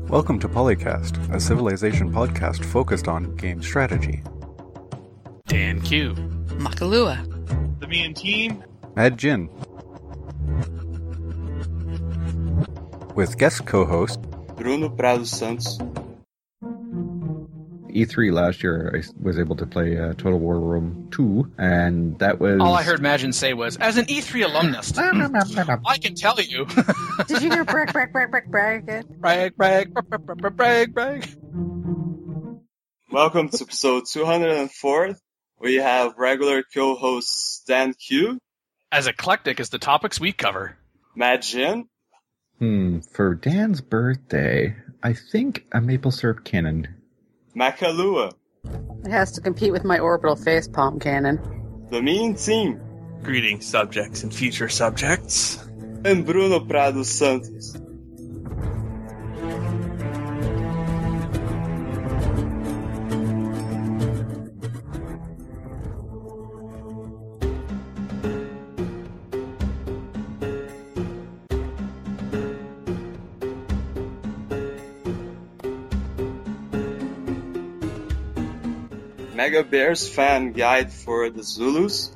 Welcome to Polycast, a Civilization podcast focused on game strategy. Dan Q. Makalua. The Mean Team. Mad Jin. With guest co-host Bruno Prado Santos. E3 last year, I was able to play Total War Rome 2, and that was... All I heard Magin say was, as an E3 alumnus, I can tell you. Did you hear brag, brag, brag, brag, brag again? Brag, brag, brag, brag, brag, brag. Welcome to episode 204. We have regular co-host Dan Q. As eclectic as the topics we cover. Mad Jin. For Dan's birthday, I think a maple syrup cannon. Makalua. It has to compete with my orbital facepalm cannon. The Mean Team. Greetings, subjects and future subjects. And Bruno Prado Santos. Mega Bears fan guide for the Zulus.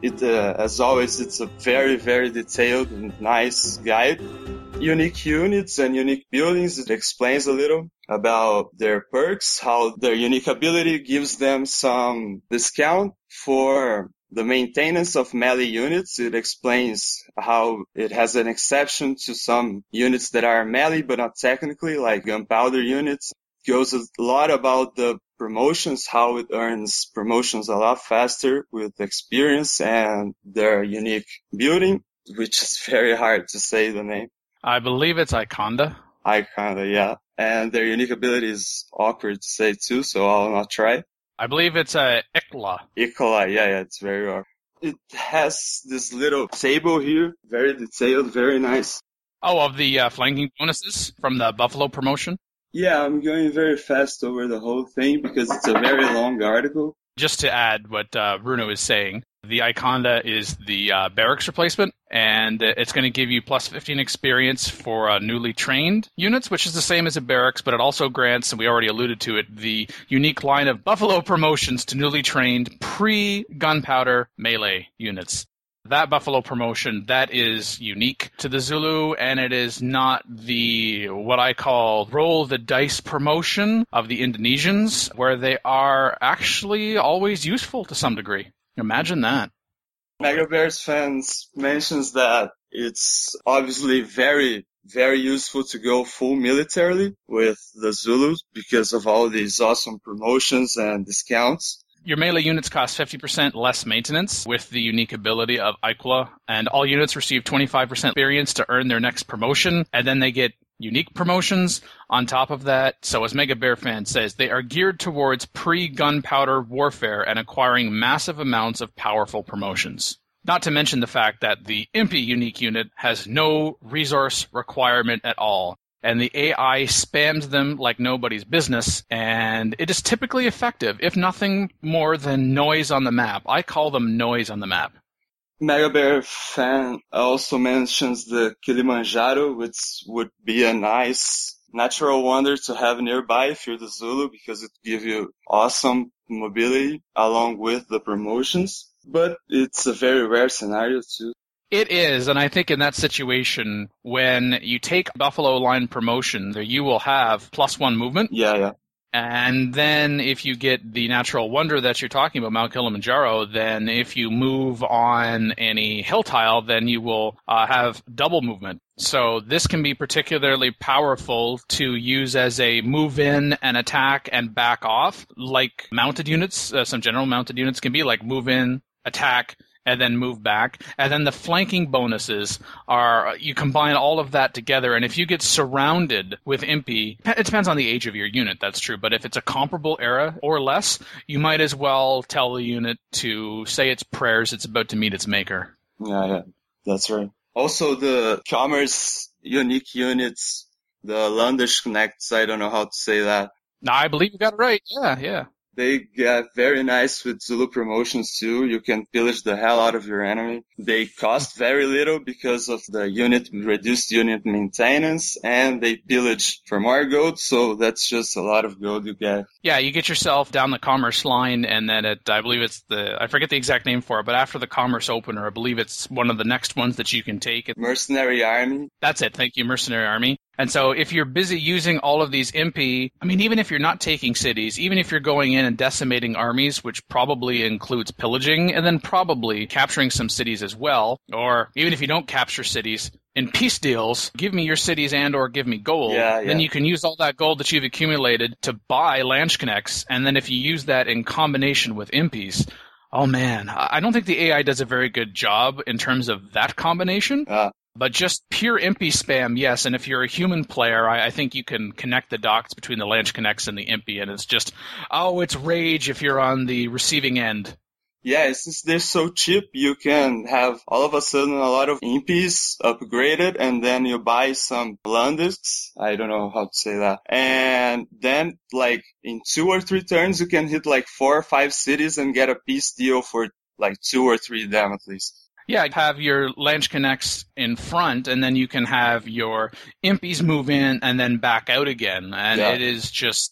As always, it's a very, very detailed and nice guide. Unique units and unique buildings. It explains a little about their perks, how their unique ability gives them some discount for the maintenance of melee units. It explains how it has an exception to some units that are melee but not technically, like gunpowder units. It goes a lot about the promotions, how it earns promotions a lot faster with experience and their unique building, which is very hard to say the name. I believe it's Iconda. Iconda, yeah. And their unique ability is awkward to say too, so I'll not try. I believe it's Ikla. Ikla, yeah, it's very awkward. It has this little table here, very detailed, very nice. Oh, of the flanking bonuses from the Buffalo promotion? Yeah, I'm going very fast over the whole thing because it's a very long article. Just to add what Bruno is saying, the Iconda is the barracks replacement, and it's going to give you plus 15 experience for newly trained units, which is the same as a barracks, but it also grants, and we already alluded to it, the unique line of Buffalo promotions to newly trained pre-gunpowder melee units. That Buffalo promotion, that is unique to the Zulu, and it is not the, what I call, roll the dice promotion of the Indonesians, where they are actually always useful to some degree. Imagine that. Mega Bears fans mentions that it's obviously very, very useful to go full militarily with the Zulus because of all these awesome promotions and discounts. Your melee units cost 50% less maintenance with the unique ability of Ikla, and all units receive 25% experience to earn their next promotion, and then they get unique promotions on top of that. So as Mega Bear Fan says, they are geared towards pre-gunpowder warfare and acquiring massive amounts of powerful promotions. Not to mention the fact that the Impy unique unit has no resource requirement at all. And the AI spams them like nobody's business, and it is typically effective, if nothing more than noise on the map. I call them noise on the map. Mega Bear Fan also mentions the Kilimanjaro, which would be a nice natural wonder to have nearby if you're the Zulu, because it gives you awesome mobility along with the promotions. But it's a very rare scenario too. It is, and I think in that situation, when you take Buffalo Line promotion, you will have +1 movement. Yeah. And then if you get the natural wonder that you're talking about, Mount Kilimanjaro, then if you move on any hill tile, then you will have double movement. So this can be particularly powerful to use as a move in and attack and back off, like mounted units. Some general mounted units can be like move in, attack, and then move back. And then the flanking bonuses are, you combine all of that together, and if you get surrounded with Impy, it depends on the age of your unit, that's true, but if it's a comparable era or less, you might as well tell the unit to say its prayers, it's about to meet its maker. Yeah, that's right. Also, the commerce unique units, the Landesknechts, I don't know how to say that. No, I believe you got it right, yeah. They get very nice with Zulu promotions too. You can pillage the hell out of your enemy. They cost very little because of the reduced unit maintenance, and they pillage for more gold, so that's just a lot of gold you get. Yeah, you get yourself down the commerce line, and then I believe it's I forget the exact name for it, but after the commerce opener, I believe it's one of the next ones that you can take. Mercenary Army. That's it, thank you, Mercenary Army. And so if you're busy using all of these impy, I mean, even if you're not taking cities, even if you're going in and decimating armies, which probably includes pillaging, and then probably capturing some cities as well, or even if you don't capture cities, in peace deals, give me your cities and or give me gold. Then you can use all that gold that you've accumulated to buy Landsknechts, and then if you use that in combination with impies, oh man, I don't think the AI does a very good job in terms of that combination. But just pure impy spam, yes. And if you're a human player, I think you can connect the dots between the Landsknechts and the impy, and it's just, it's rage if you're on the receiving end. Yeah, since they're so cheap, you can have all of a sudden a lot of impies upgraded, and then you buy some Landisks. I don't know how to say that. And then, like, in 2 or 3 turns, you can hit like 4 or 5 cities and get a peace deal for like 2 or 3 of them at least. Yeah, have your Landsknechts in front, and then you can have your impies move in and then back out again. And it is just,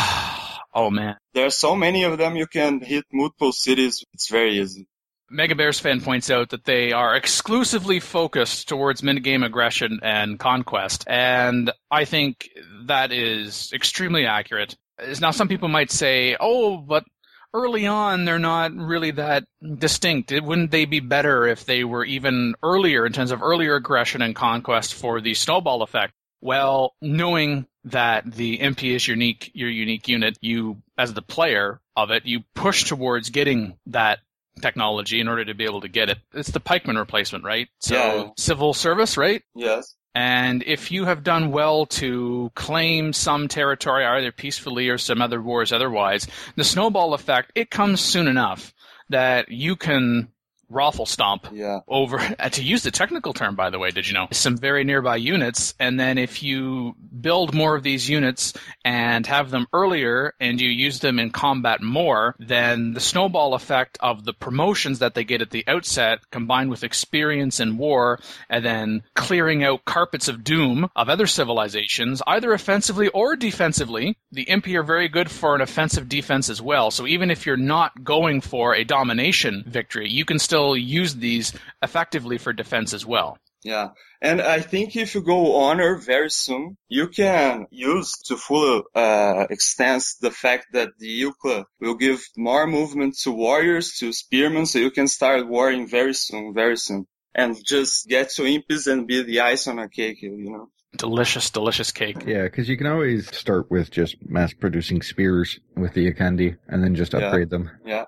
oh man. There are so many of them, you can hit multiple cities. It's very easy. Mega Bears fan points out that they are exclusively focused towards minigame aggression and conquest, and I think that is extremely accurate. Now, some people might say, but early on, they're not really that distinct. Wouldn't they be better if they were even earlier in terms of earlier aggression and conquest for the snowball effect? Well, knowing that the MP is your unique unit, you, as the player of it, you push towards getting that technology in order to be able to get it. It's the pikeman replacement, right? So civil service, right? Yes. And if you have done well to claim some territory, either peacefully or some other wars otherwise, the snowball effect, it comes soon enough that you can raffle stomp over, to use the technical term, by the way, did you know, some very nearby units. And then if you build more of these units and have them earlier and you use them in combat more, then the snowball effect of the promotions that they get at the outset, combined with experience in war, and then clearing out carpets of doom of other civilizations, either offensively or defensively. The Impi are very good for an offensive defense as well. So even if you're not going for a domination victory, you can still use these effectively for defense as well. Yeah, and I think if you go honor very soon, you can use to full extent the fact that the Eucla will give more movement to warriors, to spearmen, so you can start warring very soon, and just get to impies and be the ice on a cake, you know. Delicious, delicious cake. Yeah, because you can always start with just mass-producing spears with the Akandi, and then just upgrade them. Yeah.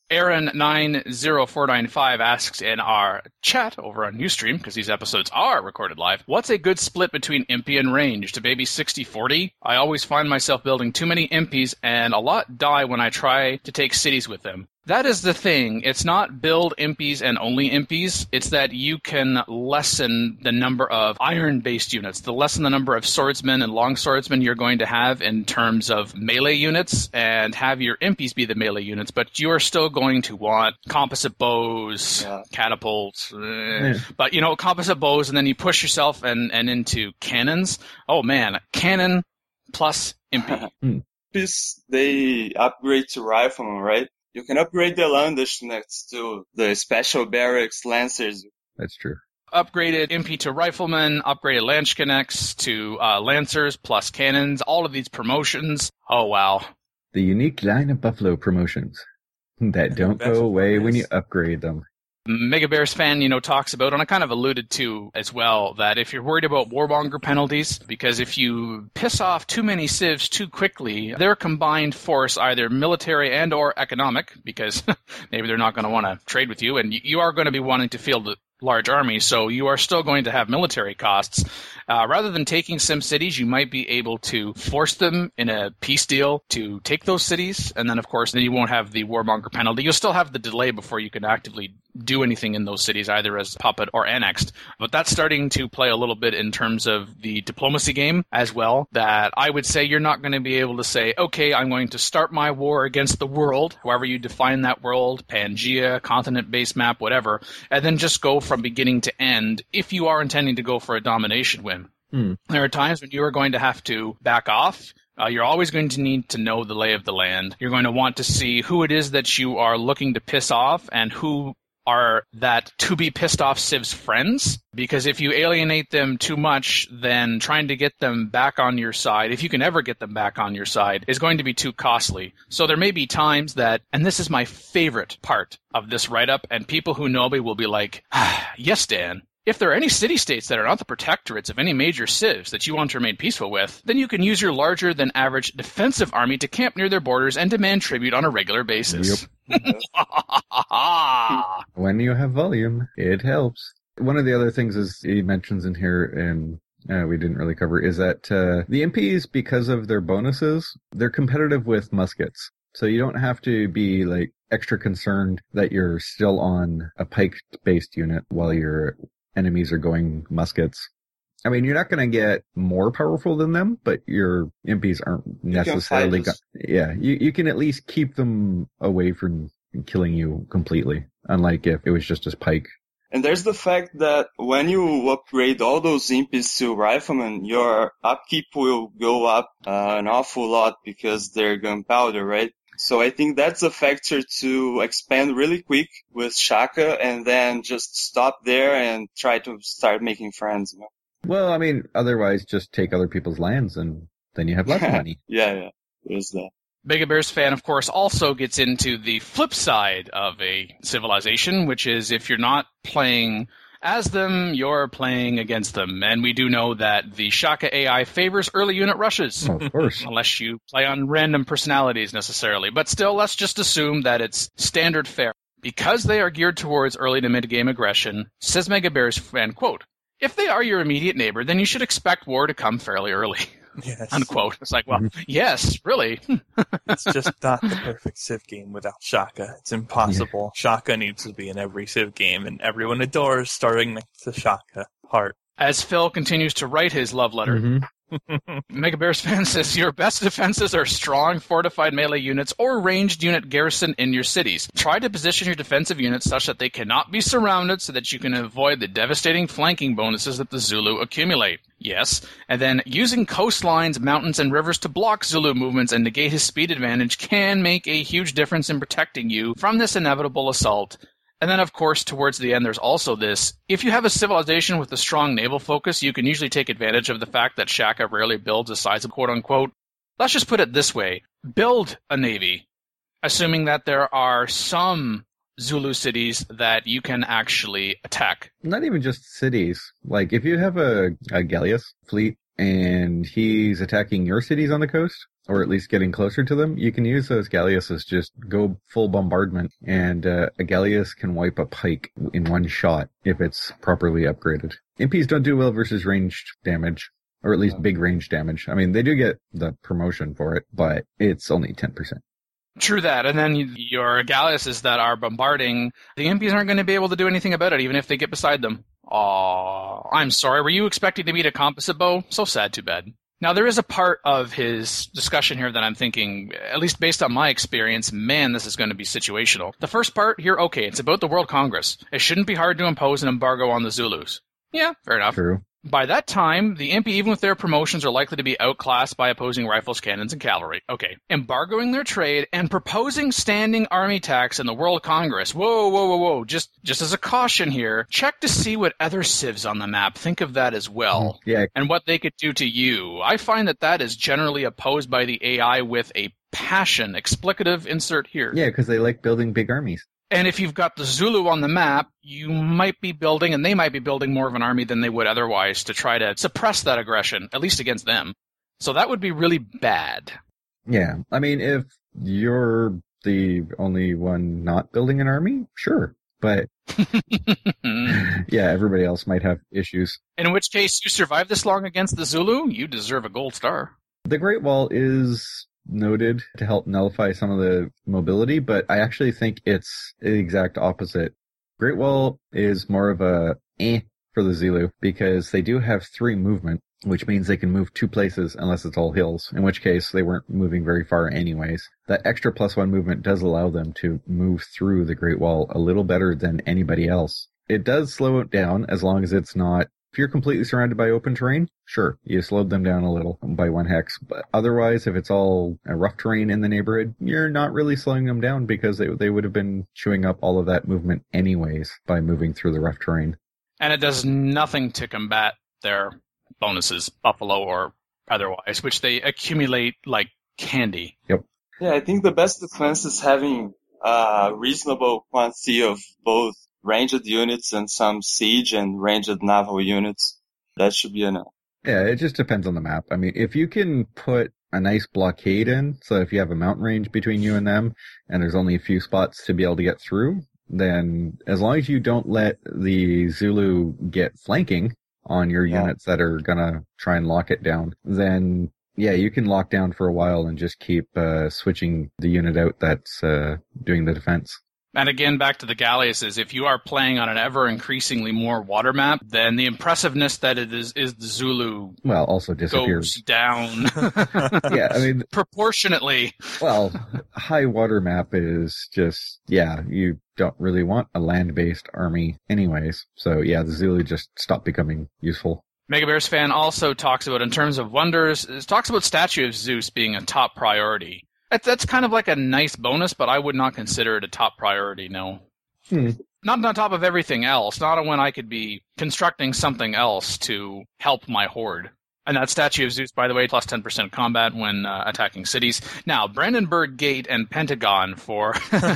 Aaron90495 asks in our chat over on Ustream, because these episodes are recorded live, what's a good split between Impy and ranged? Maybe 60-40? I always find myself building too many Impies, and a lot die when I try to take cities with them. That is the thing. It's not build Impies and only Impies. It's that you can lessen the number of iron-based units, lessen the number of swordsmen and longswordsmen you're going to have in terms of melee units, and have your Impies be the melee units, but you are still going to want composite bows, catapults, but, you know, composite bows, and then you push yourself and into cannons. Oh, man, cannon plus Impy. Impies, they upgrade to riflemen, right? You can upgrade the Landsknechts to the special barracks lancers. That's true. Upgraded Impy to riflemen, upgraded Landsknechts to lancers plus cannons, all of these promotions. Oh, wow. The unique line of Buffalo promotions that don't go away when you upgrade them. Mega Bears fan, talks about, and I kind of alluded to as well, that if you're worried about warmonger penalties, because if you piss off too many civs too quickly, their combined force, either military and or economic, because maybe they're not going to want to trade with you, and you are going to be wanting to field a large army, so you are still going to have military costs. Rather than taking some cities, you might be able to force them in a peace deal to take those cities, and then, of course, then you won't have the warmonger penalty. You'll still have the delay before you can actively do anything in those cities, either as puppet or annexed. But that's starting to play a little bit in terms of the diplomacy game as well, that I would say you're not going to be able to say, okay, I'm going to start my war against the world, however you define that world, Pangea, continent-based map, whatever, and then just go from beginning to end if you are intending to go for a domination win. There are times when you are going to have to back off. You're always going to need to know the lay of the land. You're going to want to see who it is that you are looking to piss off and who are that to-be-pissed-off Civ's friends. Because if you alienate them too much, then trying to get them back on your side, if you can ever get them back on your side, is going to be too costly. So there may be times that, and this is my favorite part of this write-up, and people who know me will be like, yes, Dan. If there are any city-states that are not the protectorates of any major civs that you want to remain peaceful with, then you can use your larger-than-average defensive army to camp near their borders and demand tribute on a regular basis. Yep. When you have volume, it helps. One of the other things is he mentions in here, and we didn't really cover, is that the MPs, because of their bonuses, they're competitive with muskets. So you don't have to be like extra concerned that you're still on a pike-based unit while your enemies are going muskets. I mean, you're not going to get more powerful than them, but your MPs aren't necessarily... You can at least keep them away from killing you completely, unlike if it was just as pike. And there's the fact that when you upgrade all those imps to riflemen, your upkeep will go up an awful lot because they're gunpowder, right? So I think that's a factor to expand really quick with Shaka and then just stop there and try to start making friends. You know? Well, I mean, otherwise just take other people's lands and then you have lots of money. Yeah, there's that. Mega Bears fan, of course, also gets into the flip side of a civilization, which is if you're not playing as them, you're playing against them. And we do know that the Shaka AI favors early unit rushes. Oh, of course. Unless you play on random personalities necessarily. But still, let's just assume that it's standard fare. Because they are geared towards early to mid-game aggression, says Mega Bears fan, quote, if they are your immediate neighbor, then you should expect war to come fairly early. Yes. Unquote. It's like, well, yes, really. It's just not the perfect Civ game without Shaka. It's impossible. Yeah. Shaka needs to be in every Civ game, and everyone adores starting next to Shaka. Heart. As Phil continues to write his love letter, Mega Bears fan says, your best defenses are strong, fortified melee units or ranged unit garrison in your cities. Try to position your defensive units such that they cannot be surrounded so that you can avoid the devastating flanking bonuses that the Zulu accumulate. Yes, and then using coastlines, mountains, and rivers to block Zulu movements and negate his speed advantage can make a huge difference in protecting you from this inevitable assault. And then, of course, towards the end, there's also this. If you have a civilization with a strong naval focus, you can usually take advantage of the fact that Shaka rarely builds a sizable quote-unquote. Let's just put it this way. Build a navy, assuming that there are some Zulu cities that you can actually attack. Not even just cities. Like, if you have a Gallius fleet and he's attacking your cities on the coast, or at least getting closer to them, you can use those Galliuses, just go full bombardment, and a Gallius can wipe a pike in one shot if it's properly upgraded. MPs don't do well versus ranged damage, or at least big range damage. I mean, they do get the promotion for it, but it's only 10%. True that, and then your Galliuses that are bombarding, the MPs aren't going to be able to do anything about it, even if they get beside them. Aw, I'm sorry, were you expecting to meet a composite bow? So sad, too bad. Now, there is a part of his discussion here that I'm thinking, at least based on my experience, man, this is going to be situational. The first part here, okay, it's about the World Congress. It shouldn't be hard to impose an embargo on the Zulus. Yeah, fair enough. True. By that time, the MP, even with their promotions, are likely to be outclassed by opposing rifles, cannons, and cavalry. Okay. Embargoing their trade and proposing standing army tax in the World Congress. Whoa. Just as a caution here, check to see what other civs on the map think of that as well. Yeah. And what they could do to you. I find that is generally opposed by the AI with a passion. Explicative insert here. Yeah, because they like building big armies. And if you've got the Zulu on the map, you might be building, and they might be building more of an army than they would otherwise to try to suppress that aggression, at least against them. So that would be really bad. Yeah. I mean, if you're the only one not building an army, sure. But, yeah, everybody else might have issues. In which case, you survive this long against the Zulu, you deserve a gold star. The Great Wall is noted to help nullify some of the mobility, but I actually think it's the exact opposite. Great Wall is more of a for the Zulu because they do have 3 movement, which means they can move 2 places unless it's all hills, in which case they weren't moving very far anyways. That extra +1 movement does allow them to move through the Great Wall a little better than anybody else. It does slow it down as long as it's not, if you're completely surrounded by open terrain, sure, you slowed them down a little by 1 hex, but otherwise if it's all a rough terrain in the neighborhood, you're not really slowing them down because they would have been chewing up all of that movement anyways by moving through the rough terrain. And it does nothing to combat their bonuses, Buffalo or otherwise, which they accumulate like candy. Yep. Yeah, I think the best defense is having a reasonable quantity of both ranged units and some siege and ranged naval units. That should be enough. Yeah, it just depends on the map. I mean, if you can put a nice blockade in, so if you have a mountain range between you and them, and there's only a few spots to be able to get through, then as long as you don't let the Zulu get flanking on your units that are gonna try and lock it down, then yeah, you can lock down for a while and just keep switching the unit out that's doing the defense. And again, back to the galleasses, if you are playing on an ever-increasingly more water map, then the impressiveness that it is the Zulu also disappears. Goes down. Yeah, I mean... proportionately. Well, high water map is just, you don't really want a land-based army anyways. So yeah, the Zulu just stopped becoming useful. Mega Bears fan also talks about, in terms of wonders, talks about Statue of Zeus being a top priority. That's kind of like a nice bonus, but I would not consider it a top priority, no. Not on top of everything else, not when I could be constructing something else to help my horde. And that Statue of Zeus, by the way, plus 10% combat when attacking cities. Now, Brandenburg Gate and Pentagon for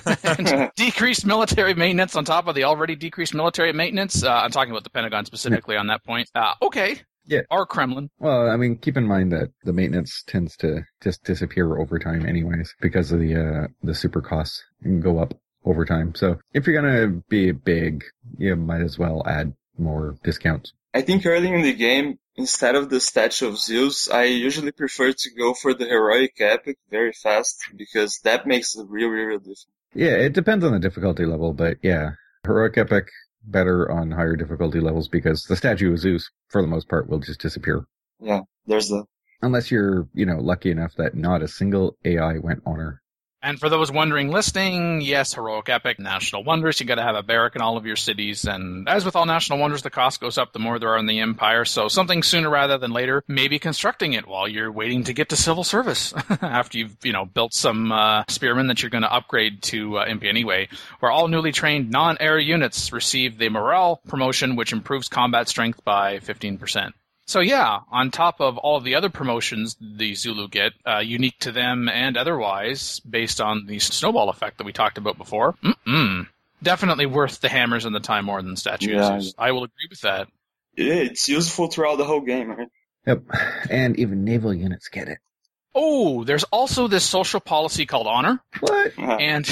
decreased military maintenance on top of the already decreased military maintenance. I'm talking about the Pentagon specifically on that point. Okay. Yeah. Or Kremlin. Well, I mean, keep in mind that the maintenance tends to just disappear over time anyways because of the super costs can go up over time. So if you're going to be big, you might as well add more discounts. I think early in the game, instead of the Statue of Zeus, I usually prefer to go for the Heroic Epic very fast because that makes a real difference. Yeah, it depends on the difficulty level, but yeah, Heroic Epic better on higher difficulty levels because the Statue of Zeus, for the most part, will just disappear. Yeah, there's that. Unless you're, lucky enough that not a single AI went on her. And for those wondering listening, yes, Heroic Epic, National Wonders, you got to have a barrack in all of your cities. And as with all National Wonders, the cost goes up the more there are in the Empire. So something sooner rather than later, maybe constructing it while you're waiting to get to civil service after you've, built some spearmen that you're going to upgrade to Imp anyway, where all newly trained non-air units receive the morale promotion, which improves combat strength by 15%. So yeah, on top of all of the other promotions the Zulu get, unique to them and otherwise, based on the snowball effect that we talked about before, definitely worth the hammers and the time more than statues. I will agree with that. Yeah, it's useful throughout the whole game, right? Yep, and even naval units get it. Oh, there's also this social policy called honor. What? And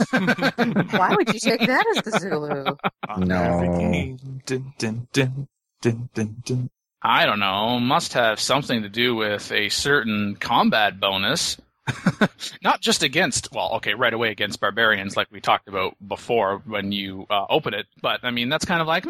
why would you take that as the Zulu? No. Dun, dun, dun, dun, dun, dun. I don't know, must have something to do with a certain combat bonus. Not just against, right away against barbarians like we talked about before when you open it. But, I mean, that's kind of like,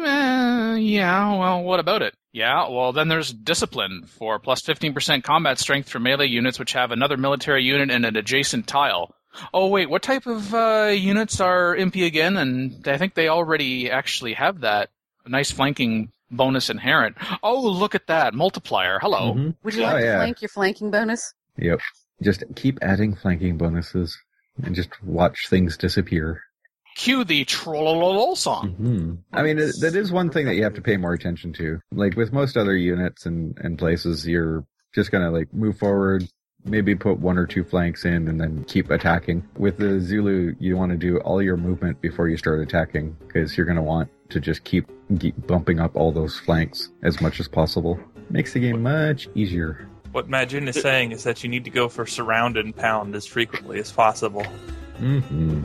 what about it? Yeah, well, then there's discipline for plus 15% combat strength for melee units which have another military unit and an adjacent tile. Oh, wait, what type of units are Impy again? And I think they already actually have that. A nice flanking bonus inherent. Oh, look at that. Multiplier. Hello. Mm-hmm. Would you like to flank your flanking bonus? Yep. Just keep adding flanking bonuses and just watch things disappear. Cue the trollolol song. Mm-hmm. I mean, that is one thing that you have to pay more attention to. Like with most other units and places, you're just going to move forward, maybe put 1 or 2 flanks in and then keep attacking. With the Zulu, you want to do all your movement before you start attacking because you're going to want to just keep bumping up all those flanks as much as possible. Makes the game much easier. What Majin is saying is that you need to go for surround and pound as frequently as possible. Mm-hmm.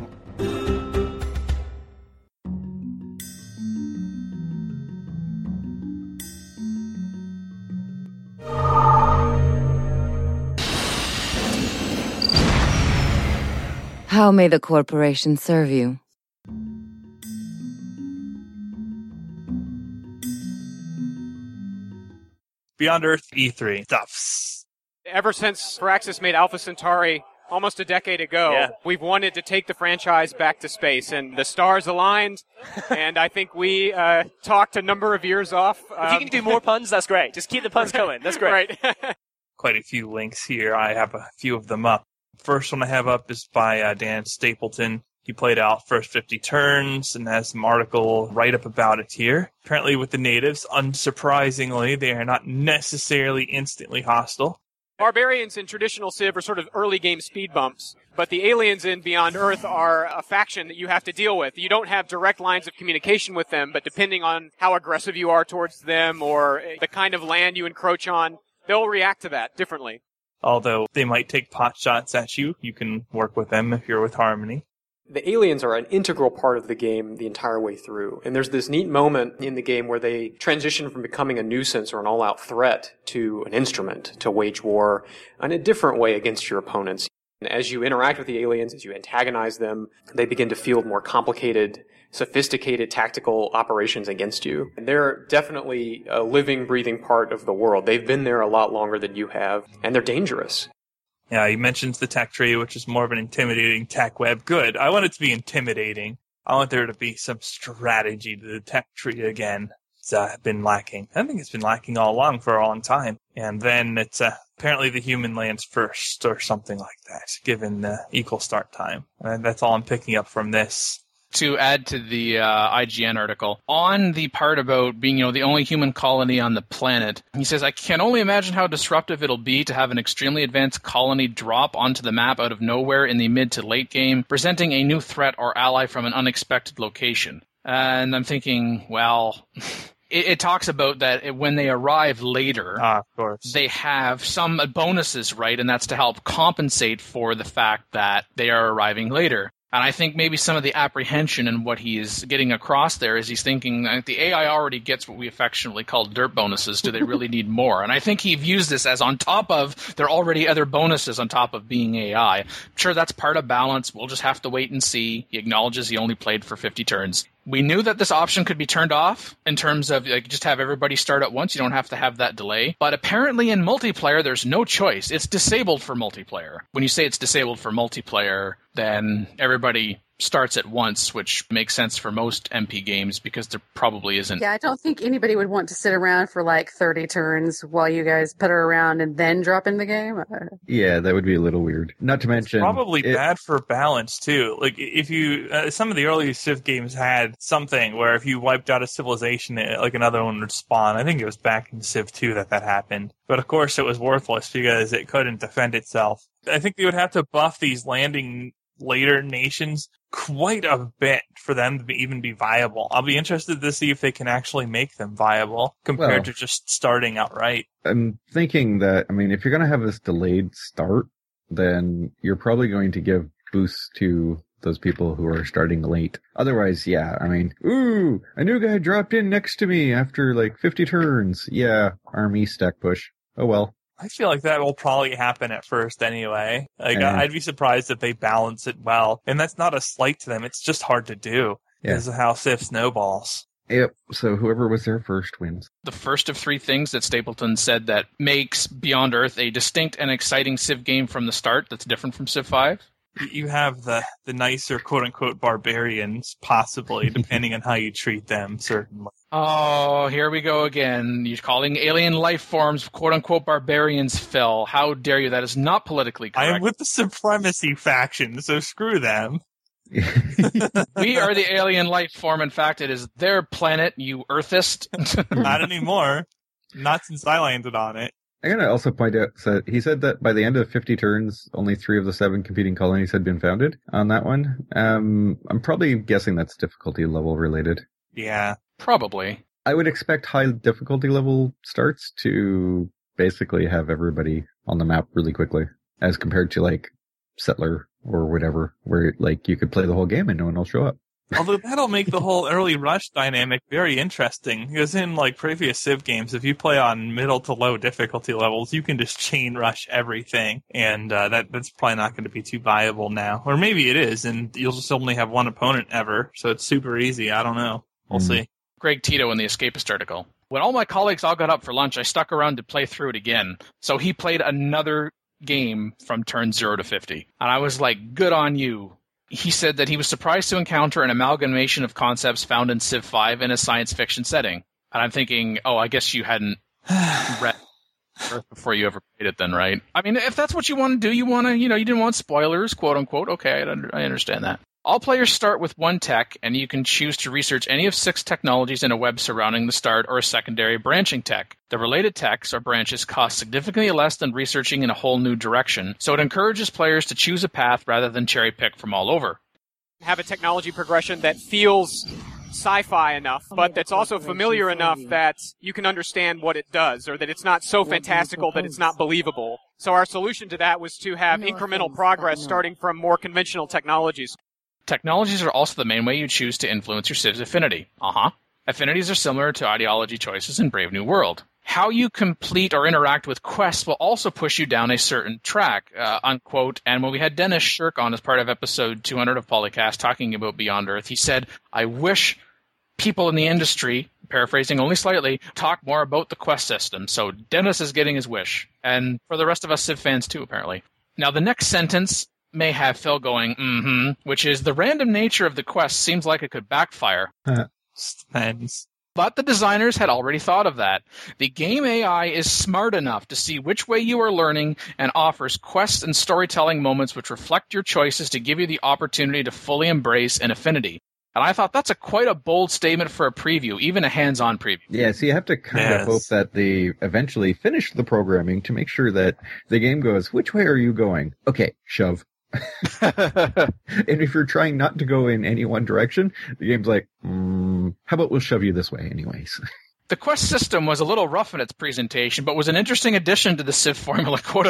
How may the corporation serve you? Beyond Earth E3 stuffs. Ever since Firaxis made Alpha Centauri almost a decade ago, we've wanted to take the franchise back to space, and the stars aligned, and I think we talked a number of years off. If you can do more puns, that's great. Just keep the puns coming. That's great. Right. Quite a few links here. I have a few of them up. First one I have up is by Dan Stapleton. He played out first 50 turns and has some article write-up about it here. Apparently with the natives, unsurprisingly, they are not necessarily instantly hostile. Barbarians in traditional Civ are sort of early game speed bumps, but the aliens in Beyond Earth are a faction that you have to deal with. You don't have direct lines of communication with them, but depending on how aggressive you are towards them or the kind of land you encroach on, they'll react to that differently. Although they might take pot shots at you, you can work with them if you're with Harmony. The aliens are an integral part of the game the entire way through. And there's this neat moment in the game where they transition from becoming a nuisance or an all-out threat to an instrument to wage war in a different way against your opponents. And as you interact with the aliens, as you antagonize them, they begin to field more complicated, sophisticated tactical operations against you. And they're definitely a living, breathing part of the world. They've been there a lot longer than you have, and they're dangerous. Yeah, he mentions the tech tree, which is more of an intimidating tech web. Good. I want it to be intimidating. I want there to be some strategy to the tech tree again. It's been lacking. I think it's been lacking all along for a long time. And then it's apparently the human lands first or something like that, given the equal start time. And that's all I'm picking up from this. To add to the IGN article, on the part about being, the only human colony on the planet, he says, I can only imagine how disruptive it'll be to have an extremely advanced colony drop onto the map out of nowhere in the mid to late game, presenting a new threat or ally from an unexpected location. And I'm thinking, well, it talks about that when they arrive later, of course, they have some bonuses, right? And that's to help compensate for the fact that they are arriving later. And I think maybe some of the apprehension and what he is getting across there is he's thinking the AI already gets what we affectionately call dirt bonuses. Do they really need more? And I think he views this as on top of, there are already other bonuses on top of being AI. I'm sure that's part of balance. We'll just have to wait and see. He acknowledges he only played for 50 turns. We knew that this option could be turned off in terms of just have everybody start at once. You don't have to have that delay. But apparently in multiplayer, there's no choice. It's disabled for multiplayer. When you say it's disabled for multiplayer, then everybody starts at once, which makes sense for most MP games because there probably isn't. Yeah, I don't think anybody would want to sit around for like 30 turns while you guys putter around and then drop in the game. Yeah, that would be a little weird. Not to mention... It's probably bad for balance, too. Like, if you... some of the early Civ games had something where if you wiped out a civilization, like another one would spawn. I think it was back in Civ 2 that happened. But of course it was worthless because it couldn't defend itself. I think they would have to buff these landing later nations quite a bit for them to even be viable. I'll be interested to see if they can actually make them viable compared to just starting outright. I'm thinking that, if you're going to have this delayed start, then you're probably going to give boosts to those people who are starting late. Otherwise, ooh, a new guy dropped in next to me after like 50 turns. Yeah, army stack push. Oh well. I feel like that will probably happen at first anyway. I'd be surprised if they balance it well. And that's not a slight to them. It's just hard to do. Yeah. This is how Civ snowballs. Yep. So whoever was there first wins. The first of three things that Stapleton said that makes Beyond Earth a distinct and exciting Civ game from the start that's different from Civ 5. You have the nicer quote-unquote barbarians, possibly, depending on how you treat them, certainly. Oh, here we go again. You're calling alien life forms quote-unquote barbarians, Phil. How dare you? That is not politically correct. I am with the supremacy faction, so screw them. We are the alien life form. In fact, it is their planet, you Earthist. Not anymore. Not since I landed on it. I'm going to also point out that he said that by the end of 50 turns, only 3 of the 7 competing colonies had been founded on that one. I'm probably guessing that's difficulty level related. Yeah. Probably. I would expect high difficulty level starts to basically have everybody on the map really quickly, as compared to like Settler or whatever, where like you could play the whole game and no one will show up. Although that'll make the whole early rush dynamic very interesting, because in like previous Civ games, if you play on middle to low difficulty levels, you can just chain rush everything, and that's probably not going to be too viable now. Or maybe it is, and you'll just only have one opponent ever, so it's super easy. I don't know. We'll see. Greg Tito in the Escapist article. When all my colleagues all got up for lunch, I stuck around to play through it again. So he played another game from turn 0 to 50. And I was like, good on you. He said that he was surprised to encounter an amalgamation of concepts found in Civ 5 in a science fiction setting. And I'm thinking, I guess you hadn't read Earth before you ever played it then, right? I mean, if that's what you want to do, you didn't want spoilers, quote unquote. Okay, I understand that. All players start with one tech, and you can choose to research any of 6 technologies in a web surrounding the start or a secondary branching tech. The related techs or branches cost significantly less than researching in a whole new direction, so it encourages players to choose a path rather than cherry pick from all over. Have a technology progression that feels sci-fi enough, but that's also familiar enough that you can understand what it does, or that it's not so fantastical that it's not believable. So our solution to that was to have incremental progress starting from more conventional technologies. Technologies are also the main way you choose to influence your Civ's affinity. Affinities are similar to ideology choices in Brave New World. How you complete or interact with quests will also push you down a certain track, unquote. And when we had Dennis Shirk on as part of episode 200 of Polycast talking about Beyond Earth, he said, I wish people in the industry, paraphrasing only slightly, talk more about the quest system. So Dennis is getting his wish. And for the rest of us Civ fans too, apparently. Now, the next sentence may have Phil going, which is the random nature of the quest seems like it could backfire. Depends. But the designers had already thought of that. The game AI is smart enough to see which way you are learning and offers quests and storytelling moments which reflect your choices to give you the opportunity to fully embrace an affinity. And I thought that's quite a bold statement for a preview, even a hands-on preview. Yeah, so you have to kind of hope that they eventually finish the programming to make sure that the game goes, which way are you going? Okay, shove. And if you're trying not to go in any one direction, the game's like, how about we'll shove you this way anyways? The quest system was a little rough in its presentation, but was an interesting addition to the Civ formula, quote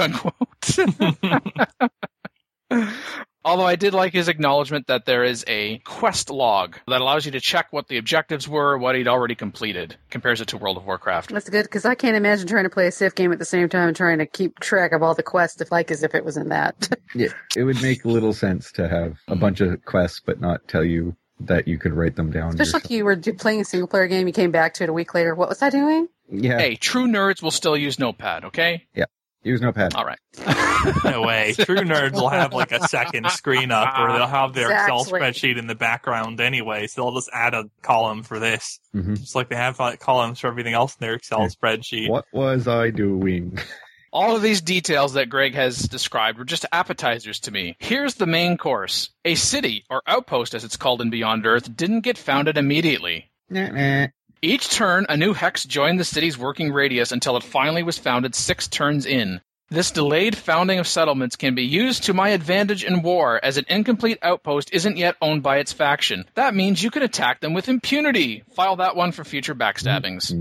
unquote. Although I did like his acknowledgement that there is a quest log that allows you to check what the objectives were, what he'd already completed, compares it to World of Warcraft. That's good, because I can't imagine trying to play a Civ game at the same time and trying to keep track of all the quests as if it was in that. Yeah, it would make little sense to have a bunch of quests but not tell you that you could write them down. Especially if you were playing a single-player game, you came back to it a week later. What was I doing? Yeah. Hey, true nerds will still use Notepad, okay? Yeah. Use Notepad. All right. No way. True nerds will have like a second screen up, or they'll have their Excel spreadsheet in the background anyway, so they'll just add a column for this. Mm-hmm. Just like they have columns for everything else in their Excel spreadsheet. What was I doing? All of these details that Greg has described were just appetizers to me. Here's the main course. A city, or outpost as it's called in Beyond Earth, didn't get founded immediately. Each turn, a new hex joined the city's working radius until it finally was founded 6 turns in. This delayed founding of settlements can be used to my advantage in war, as an incomplete outpost isn't yet owned by its faction. That means you can attack them with impunity. File that one for future backstabbings.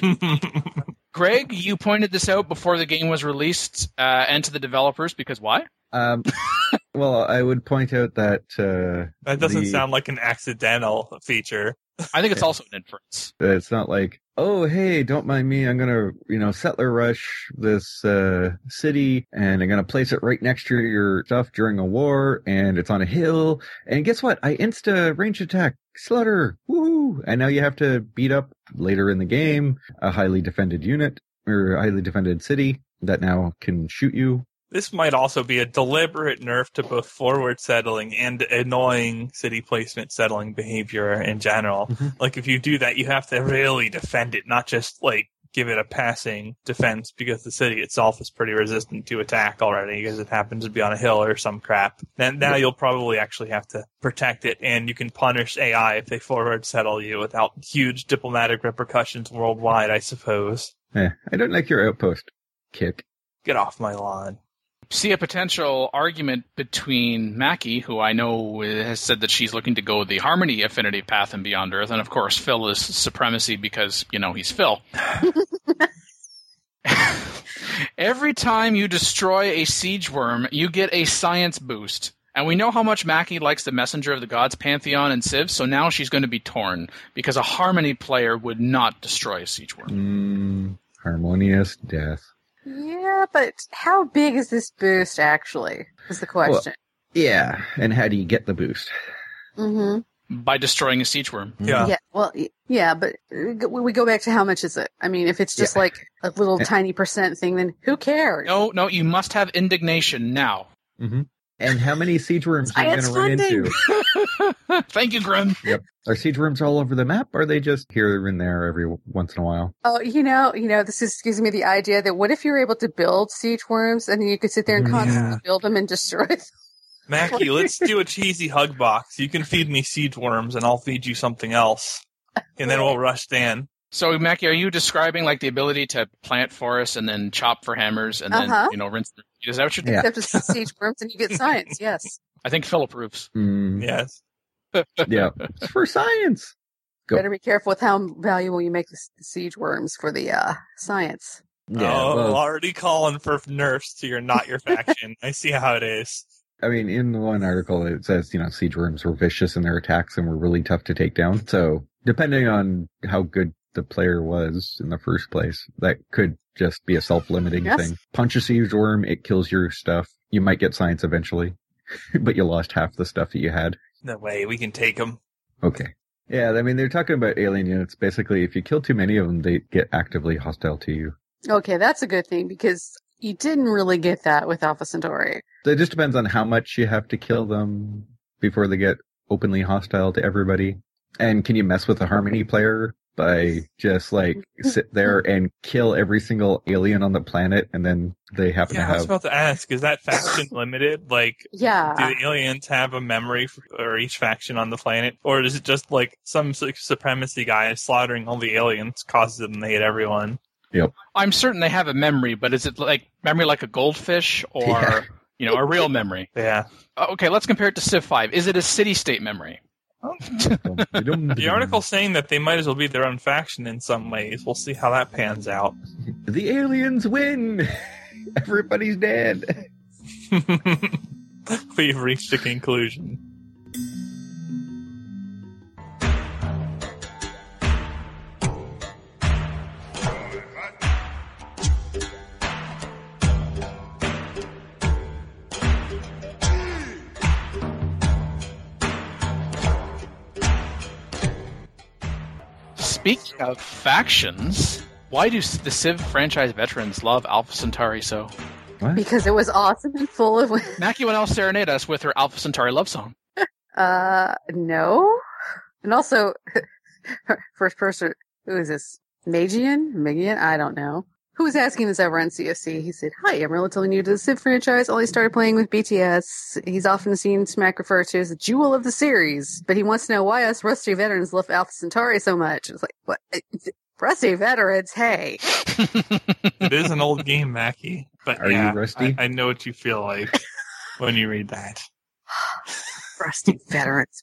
Greg, you pointed this out before the game was released and to the developers, because why? Well, I would point out that... that doesn't sound like an accidental feature. I think it's also an inference. It's not like, oh, hey, don't mind me. I'm going to, settler rush this city, and I'm going to place it right next to your stuff during a war, and it's on a hill. And guess what? I range attack. Slaughter. Woohoo! And now you have to beat up, later in the game, a highly defended unit, or a highly defended city that now can shoot you. This might also be a deliberate nerf to both forward settling and annoying city placement settling behavior in general. Mm-hmm. Like, if you do that, you have to really defend it, not just, give it a passing defense, because the city itself is pretty resistant to attack already, because it happens to be on a hill or some crap. Then now you'll probably actually have to protect it, and you can punish AI if they forward settle you without huge diplomatic repercussions worldwide, I suppose. I don't like your outpost, Kick. Get off my lawn. See a potential argument between Mackie, who I know has said that she's looking to go the Harmony affinity path in Beyond Earth, and of course Phil is Supremacy because, he's Phil. Every time you destroy a siege worm, you get a science boost. And we know how much Mackie likes the Messenger of the Gods Pantheon and Civ, so now she's going to be torn, because a Harmony player would not destroy a siege worm. Harmonious death. Yeah, but how big is this boost actually, is the question. Well, yeah, and how do you get the boost? Mm-hmm. By destroying a siege worm. Yeah. Well, yeah, but we go back to how much is it? I mean, if it's just like a little tiny percent thing, then who cares? No, you must have indignation now. Mm-hmm. And how many siege worms are you going to run into? Thank you, Grim. Yep. Are siege worms all over the map, or are they just here and there every once in a while? Oh, you know, this gives me the idea that what if you were able to build siege worms and then you could sit there and constantly build them and destroy them? Mackie, let's do a cheesy hug box. You can feed me siege worms, and I'll feed you something else. And then we'll rush Dan. So, Mackie, are you describing like the ability to plant forests and then chop for hammers and then, rinse them? Is that what you're doing? Except it's siege worms and you get science, yes. I think Phil approves. Yes. Yeah. It's for science. Go. Better be careful with how valuable you make the siege worms for the science. Yeah, already calling for nerfs to your not your faction. I see how it is. I mean, in the one article, it says, siege worms were vicious in their attacks and were really tough to take down. So, depending on how good the player was in the first place, that could just be a self-limiting thing. Punch a siege worm, it kills your stuff. You might get science eventually, but you lost half the stuff that you had. No way, we can take them. Okay. Yeah, I mean, they're talking about alien units. Basically, if you kill too many of them, they get actively hostile to you. Okay, that's a good thing, because you didn't really get that with Alpha Centauri. It just depends on how much you have to kill them before they get openly hostile to everybody. And can you mess with a Harmony player by just, sit there and kill every single alien on the planet, and then they happen to have... I was about to ask, is that faction limited? Do the aliens have a memory for each faction on the planet? Or is it just, some supremacy guy slaughtering all the aliens causes them to hate everyone? Yep. I'm certain they have a memory, but is it memory like a goldfish or, a real memory? Yeah. Okay, let's compare it to Civ 5. Is it a city-state memory? The article's saying that they might as well be their own faction in some ways. We'll see how that pans out. The aliens win! Everybody's dead. We've reached a conclusion. Speaking of factions, why do the Civ franchise veterans love Alpha Centauri so? What? Because it was awesome and full of... Mackie will now serenade us with her Alpha Centauri love song. No. And also, first person, who is this? Magian? I don't know. Who was asking this over on CFC? He said, "Hi, I'm relatively new to the Civ franchise. Only started playing with BTS. He's often seen Smack referred to as the jewel of the series, but he wants to know why us rusty veterans love Alpha Centauri so much." It's like, what? Rusty veterans? Hey. It is an old game, Mackie. But Are you rusty? I know what you feel like when you read that. Rusty veterans.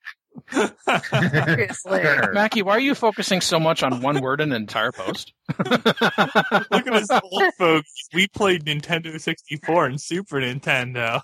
Seriously. Mackie, why are you focusing so much on one word in an entire post? Look at us old folks. We played Nintendo 64 and Super Nintendo.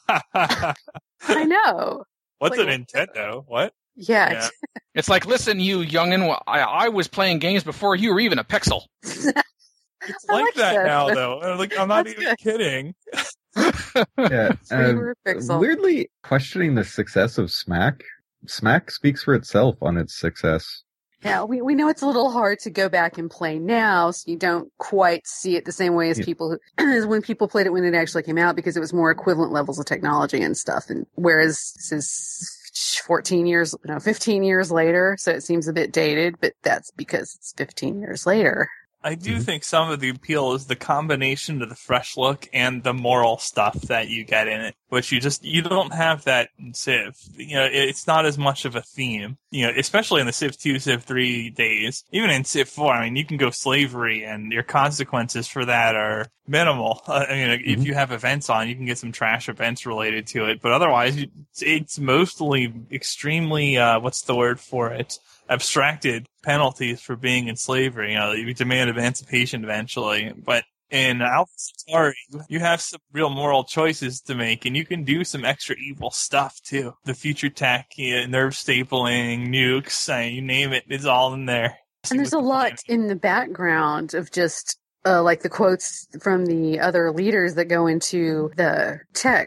I know. What's a Nintendo? What? Yeah. It's like, listen, you youngin', I was playing games before you were even a pixel. It's like that now, though. I'm not even kidding. Yeah. Weirdly questioning the success of Smack. Smack speaks for itself on its success. Yeah, we know it's a little hard to go back and play now, so you don't quite see it the same way as as when people played it when it actually came out, because it was more equivalent levels of technology and stuff. And whereas this is 15 years later, so it seems a bit dated, but that's because it's 15 years later. I do think some of the appeal is the combination of the fresh look and the moral stuff that you get in it, which you don't have that in Civ. It's not as much of a theme, especially in the Civ 2, Civ 3 days. Even in Civ 4, you can go slavery and your consequences for that are minimal. If you have events on, you can get some trash events related to it, but otherwise it's mostly extremely, what's the word for it? Abstracted penalties for being in slavery. You demand emancipation eventually, but in Alpha Centauri, you have some real moral choices to make, and you can do some extra evil stuff too. The future tech, nerve stapling, nukes, you name it, it's all in there. And there's a lot in the background of just like the quotes from the other leaders that go into the tech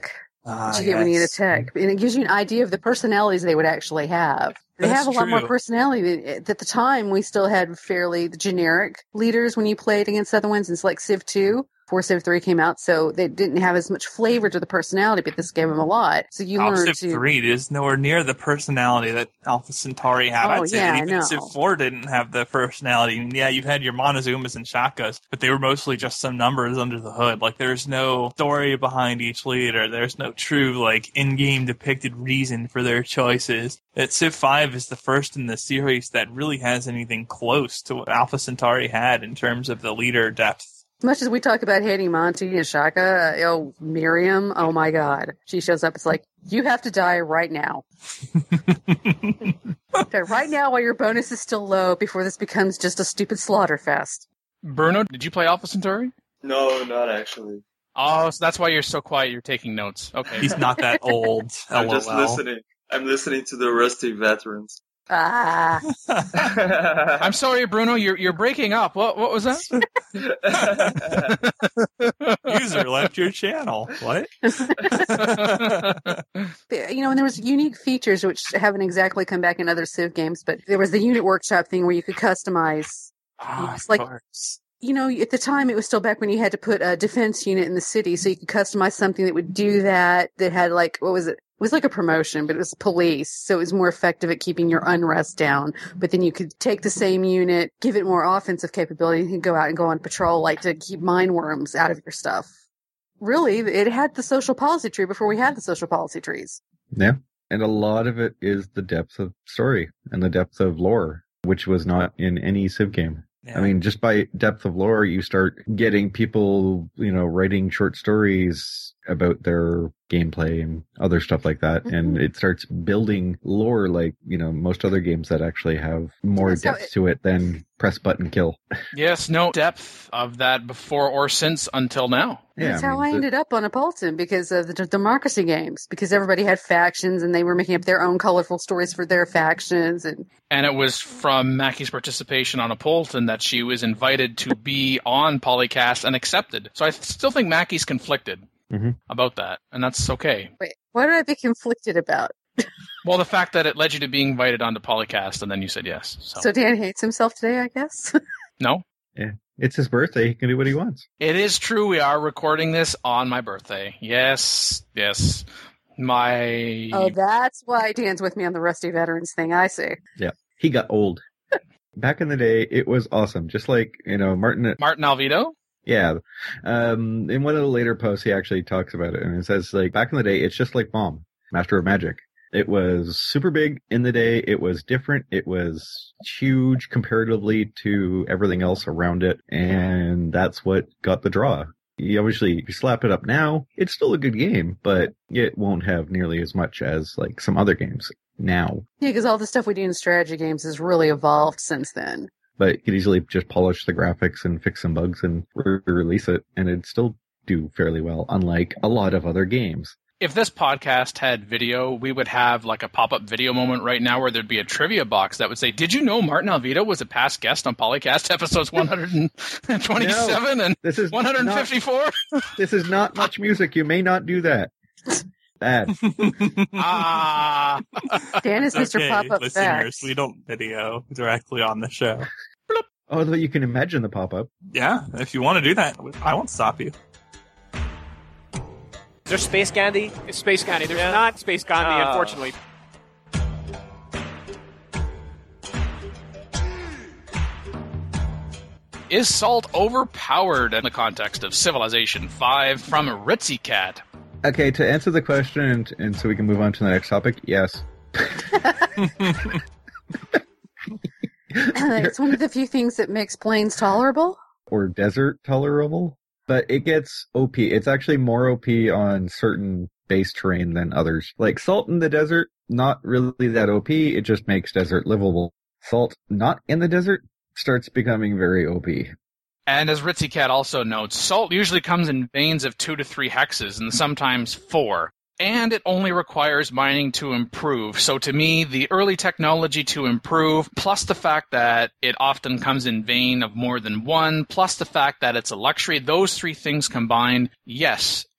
that you get when you get a tech. And it gives you an idea of the personalities they would actually have. They That's have a lot more true. personality. At the time, we still had fairly generic leaders when you played against other ones. It's like Civ 2 before Civ 3 came out, so they didn't have as much flavor to the personality, but this gave them a lot. So you learned Civ 3 is nowhere near the personality that Alpha Centauri had. Oh, I'd say yeah, that I even know. Civ 4 didn't have the personality. And yeah, you've had your Montezumas and Shakas, but they were mostly just some numbers under the hood. Like, there's no story behind each leader. There's no true, like, in-game depicted reason for their choices. That Civ 5 is the first in the series that really has anything close to what Alpha Centauri had in terms of the leader depth. As much as we talk about hating Monty and Shaka, Miriam, oh my god. She shows up, it's like, you have to die right now. Okay, right now while your bonus is still low before this becomes just a stupid slaughter fest. Bruno, did you play Alpha Centauri? No, not actually. Oh, so that's why you're so quiet. You're taking notes. Okay. He's not that old. I'm just LOL. listening. I'm listening to the rusty veterans. Ah. I'm sorry, Bruno. You're breaking up. What was that? User left your channel. What? And there was unique features which haven't exactly come back in other Civ games, but there was the unit workshop thing where you could customize. It's like, at the time it was still back when you had to put a defense unit in the city, so you could customize something that would do that had like, what was it? It was like a promotion, but it was police, so it was more effective at keeping your unrest down. But then you could take the same unit, give it more offensive capability, and you could go out and go on patrol, like to keep mine worms out of your stuff. Really, it had the social policy tree before we had the social policy trees. Yeah. And a lot of it is the depth of story and the depth of lore, which was not in any Civ game. Yeah. I mean, just by depth of lore, you start getting people, writing short stories about their gameplay and other stuff like that. Mm-hmm. And it starts building lore like, most other games that actually have more depth to it than press button kill. Yes, no depth of that before or since until now. Yeah, that's how I ended up on Appleton because of the democracy games, because everybody had factions and they were making up their own colorful stories for their factions. And it was from Mackie's participation on Appleton that she was invited to be on Polycast and accepted. So I still think Mackie's conflicted about that, and that's okay. Wait, what did I be conflicted about? Well, the fact that it led you to being invited onto Polycast and then you said yes. So Dan hates himself today, I guess? No. Yeah. It's his birthday. He can do what he wants. It is true. We are recording this on my birthday. Yes. Oh, that's why Dan's with me on the Rusty Veterans thing. I see. Yeah. He got old. Back in the day, it was awesome. Just like, Martin Alvito? Yeah. In one of the later posts, he actually talks about it. And it says, like, back in the day, it's just like Mom, Master of Magic. It was super big in the day. It was different. It was huge comparatively to everything else around it. And that's what got the draw. If you slap it up now, it's still a good game, but it won't have nearly as much as like some other games now. Yeah, because all the stuff we do in strategy games has really evolved since then. But you could easily just polish the graphics and fix some bugs and release it, and it'd still do fairly well, unlike a lot of other games. If this podcast had video, we would have like a pop-up video moment right now where there'd be a trivia box that would say, did you know Martin Alvito was a past guest on Polycast episodes 127 and this is 154? This is not much music. You may not do that. Bad. Dan is Mr. Pop-Up listeners, Facts. we don't video directly on the show. Although you can imagine the pop-up. Yeah, if you want to do that, I won't stop you. Is there Space Gandhi? It's Space Gandhi. There's not Space Gandhi, unfortunately. Is salt overpowered in the context of Civilization 5 from Ritzy Cat? Okay, to answer the question, and so we can move on to the next topic, yes. It's one of the few things that makes plains tolerable. Or desert tolerable. But it gets OP. It's actually more OP on certain base terrain than others. Like salt in the desert, not really that OP. It just makes desert livable. Salt not in the desert starts becoming very OP. And as Ritzy Cat also notes, salt usually comes in veins of 2 to 3 hexes and sometimes 4. And it only requires mining to improve. So to me, the early technology to improve, plus the fact that it often comes in vein of more than 1, plus the fact that it's a luxury, those 3 things combined, yes,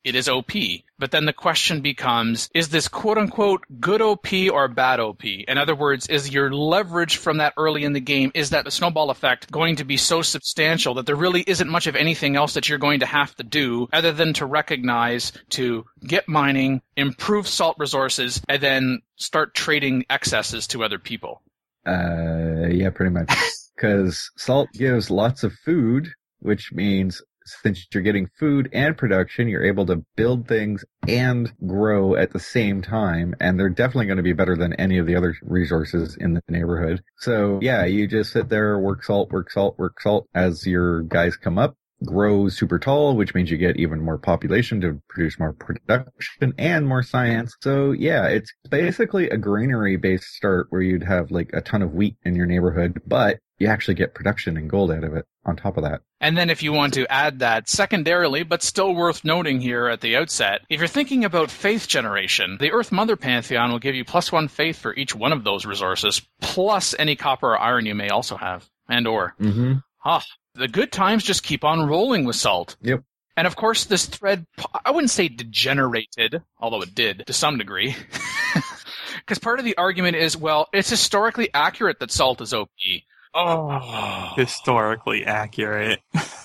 it is OP. But then the question becomes, is this quote-unquote good OP or bad OP? In other words, is your leverage from that early in the game, is that the snowball effect going to be so substantial that there really isn't much of anything else that you're going to have to do other than to recognize, to get mining, improve salt resources, and then start trading excesses to other people? Yeah, pretty much. Because salt gives lots of food, which means since you're getting food and production, you're able to build things and grow at the same time. And they're definitely going to be better than any of the other resources in the neighborhood. So yeah, you just sit there, work salt as your guys come up, grow super tall, which means you get even more population to produce more production and more science. So yeah, it's basically a granary based start where you'd have like a ton of wheat in your neighborhood, but you actually get production and gold out of it on top of that. And then if you want to add that secondarily, but still worth noting here at the outset, if you're thinking about faith generation, the Earth Mother Pantheon will give you +1 faith for each one of those resources, plus any copper or iron you may also have, and ore. Mm-hmm. The good times just keep on rolling with salt. Yep. And of course, this thread, I wouldn't say degenerated, although it did to some degree. Because part of the argument is, well, it's historically accurate that salt is OP. Oh, historically accurate.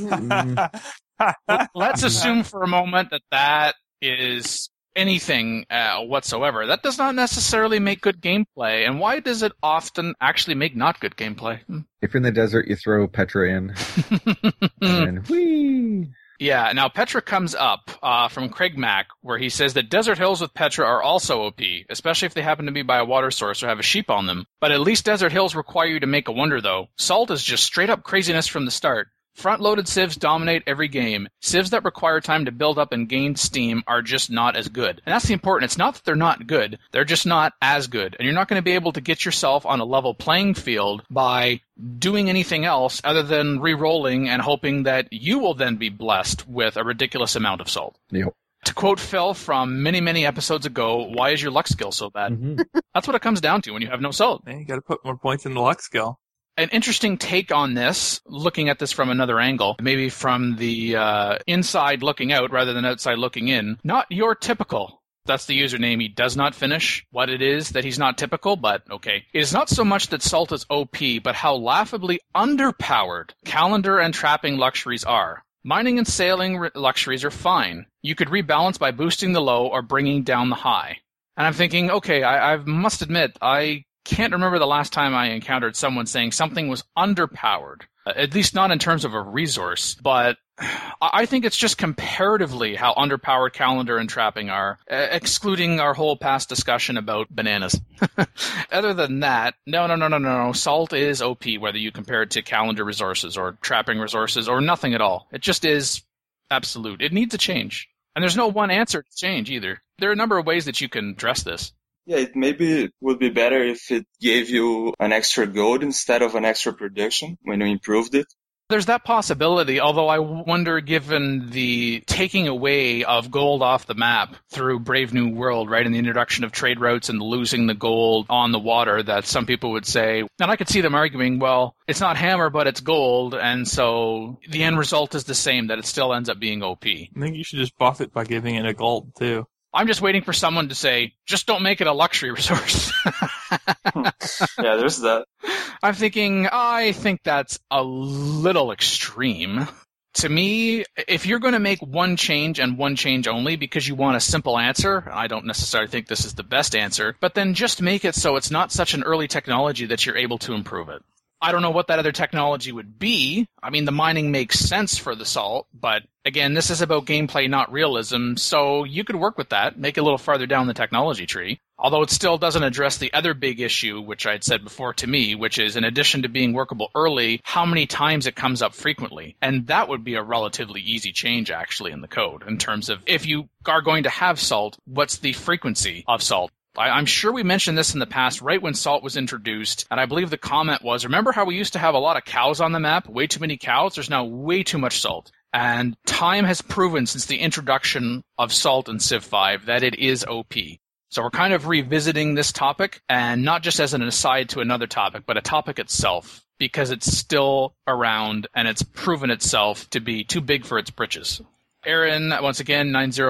Let's assume for a moment that that is anything whatsoever. That does not necessarily make good gameplay. And why does it often actually make not good gameplay? If you're in the desert, you throw Petra in. And whee! Yeah, now Petra comes up from Craig Mack, where he says that desert hills with Petra are also OP, especially if they happen to be by a water source or have a sheep on them. But at least desert hills require you to make a wonder, though. Salt is just straight up craziness from the start. Front-loaded civs dominate every game. Civs that require time to build up and gain steam are just not as good. And that's the important. It's not that they're not good. They're just not as good. And you're not going to be able to get yourself on a level playing field by doing anything else other than re-rolling and hoping that you will then be blessed with a ridiculous amount of salt. Yep. To quote Phil from many, many episodes ago, why is your luck skill so bad? Mm-hmm. That's what it comes down to when you have no salt. Man, you got to put more points in the luck skill. An interesting take on this, looking at this from another angle, maybe from the inside looking out rather than outside looking in. Not your typical. That's the username. He does not finish what it is that he's not typical, but okay. It is not so much that salt is OP, but how laughably underpowered calendar and trapping luxuries are. Mining and sailing luxuries are fine. You could rebalance by boosting the low or bringing down the high. And I'm thinking, okay, I must admit, I can't remember the last time I encountered someone saying something was underpowered, at least not in terms of a resource, but I think it's just comparatively how underpowered calendar and trapping are, excluding our whole past discussion about bananas. Other than that, no. Salt is OP, whether you compare it to calendar resources or trapping resources or nothing at all. It just is absolute. It needs a change. And there's no one answer to change either. There are a number of ways that you can address this. Yeah, it maybe would be better if it gave you an extra gold instead of an extra production when you improved it. There's that possibility, although I wonder, given the taking away of gold off the map through Brave New World, right, and the introduction of trade routes and losing the gold on the water, that some people would say, and I could see them arguing, well, it's not hammer, but it's gold, and so the end result is the same, that it still ends up being OP. I think you should just buff it by giving it a gold, too. I'm just waiting for someone to say, just don't make it a luxury resource. Yeah, there's that. I'm thinking, I think that's a little extreme. To me, if you're going to make one change and one change only because you want a simple answer, I don't necessarily think this is the best answer, but then just make it so it's not such an early technology that you're able to improve it. I don't know what that other technology would be. I mean, the mining makes sense for the salt, but again, this is about gameplay, not realism, so you could work with that, make it a little farther down the technology tree. Although it still doesn't address the other big issue, which I'd said before to me, which is in addition to being workable early, how many times it comes up frequently. And that would be a relatively easy change, actually, in the code, in terms of if you are going to have salt, what's the frequency of salt? I'm sure we mentioned this in the past, right when salt was introduced, and I believe the comment was, remember how we used to have a lot of cows on the map? Way too many cows? There's now way too much salt. And time has proven since the introduction of salt in Civ 5 that it is OP. So we're kind of revisiting this topic, and not just as an aside to another topic, but a topic itself, because it's still around and it's proven itself to be too big for its britches. Aaron, once again,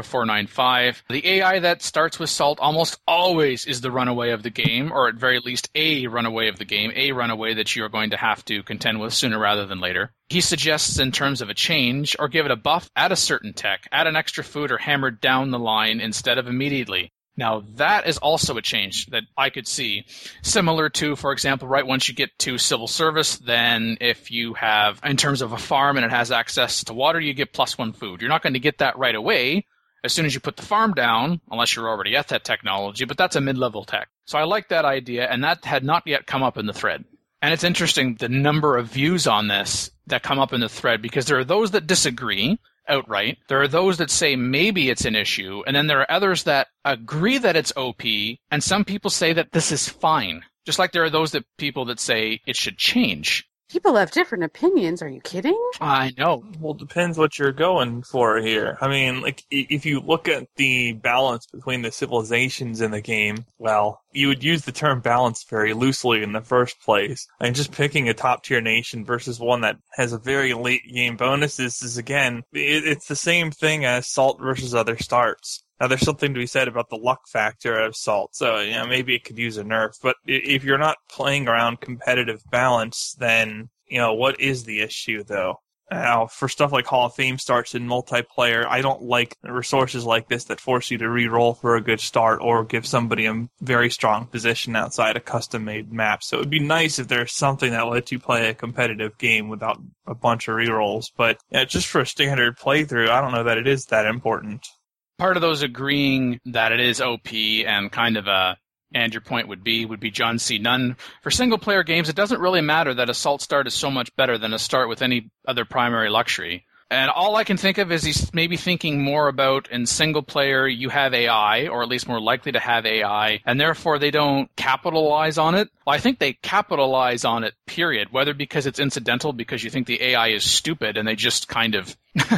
90495. The AI that starts with Salt almost always is the runaway of the game, or at very least a runaway of the game, a runaway that you're going to have to contend with sooner rather than later. He suggests in terms of a change, or give it a buff, add a certain tech, add an extra food, or hammer down the line instead of immediately. Now, that is also a change that I could see. Similar to, for example, right once you get to civil service, then if you have, in terms of a farm and it has access to water, you get +1 food. You're not going to get that right away as soon as you put the farm down, unless you're already at that technology, but that's a mid-level tech. So I like that idea, and that had not yet come up in the thread. And it's interesting the number of views on this that come up in the thread, because there are those that disagree outright. There are those that say maybe it's an issue, and then there are others that agree that it's OP, and some people say that this is fine. Just like there are those people that say it should change. People have different opinions. Are you kidding? I know. Well, it depends what you're going for here. I mean, like, if you look at the balance between the civilizations in the game, well, you would use the term balance very loosely in the first place. And just picking a top-tier nation versus one that has a very late-game bonuses is, again, it's the same thing as Salt versus other starts. Now, there's something to be said about the luck factor of Salt, so maybe it could use a nerf. But if you're not playing around competitive balance, then what is the issue, though? Now, for stuff like Hall of Fame starts in multiplayer, I don't like resources like this that force you to re-roll for a good start or give somebody a very strong position outside a custom-made map. So it would be nice if there's something that lets you play a competitive game without a bunch of re-rolls. But just for a standard playthrough, I don't know that it is that important. Part of those agreeing that it is OP and kind of and your point would be John C. Nunn. For single-player games, it doesn't really matter that a Salt start is so much better than a start with any other primary luxury. And all I can think of is he's maybe thinking more about in single-player you have AI, or at least more likely to have AI, and therefore they don't capitalize on it. Well, I think they capitalize on it, period, whether because it's incidental, because you think the AI is stupid, and they just kind of...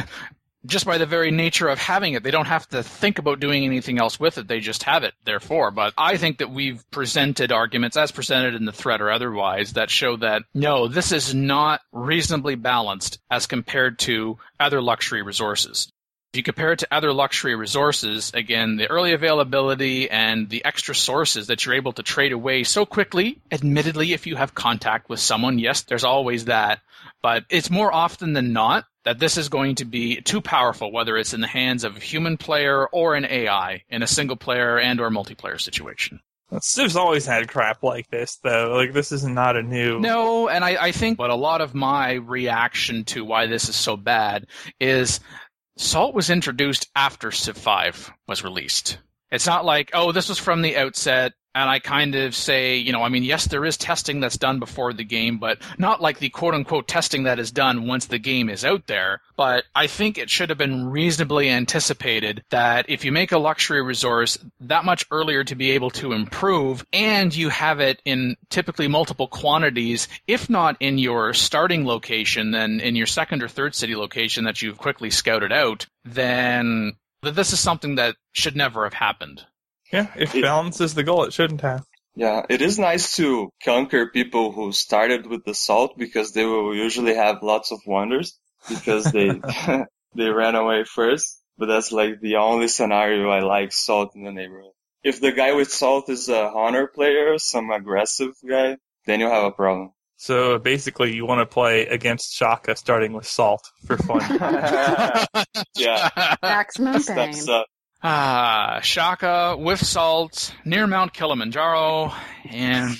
just by the very nature of having it, they don't have to think about doing anything else with it. They just have it, therefore. But I think that we've presented arguments, as presented in the thread or otherwise, that show that, no, this is not reasonably balanced as compared to other luxury resources. If you compare it to other luxury resources, again, the early availability and the extra sources that you're able to trade away so quickly, admittedly, if you have contact with someone, yes, there's always that. But it's more often than not that this is going to be too powerful, whether it's in the hands of a human player or an AI in a single-player and or multiplayer situation. Civ's always had crap like this, though. Like, this is not a new... No, and I think but a lot of my reaction to why this is so bad is Salt was introduced after Civ 5 was released. It's not like, oh, this was from the outset, and I kind of say, yes, there is testing that's done before the game, but not like the quote-unquote testing that is done once the game is out there. But I think it should have been reasonably anticipated that if you make a luxury resource that much earlier to be able to improve, and you have it in typically multiple quantities, if not in your starting location, then in your second or third city location that you've quickly scouted out, then this is something that should never have happened. Yeah, if balance is the goal, it shouldn't have. Yeah, it is nice to conquer people who started with the Salt, because they will usually have lots of wonders because they they ran away first. But that's like the only scenario I like Salt in the neighborhood. If the guy with Salt is a Honor player, some aggressive guy, then you have a problem. So basically, you want to play against Shaka starting with Salt for fun. Yeah. Maximum pain. Shaka with Salt near Mount Kilimanjaro, and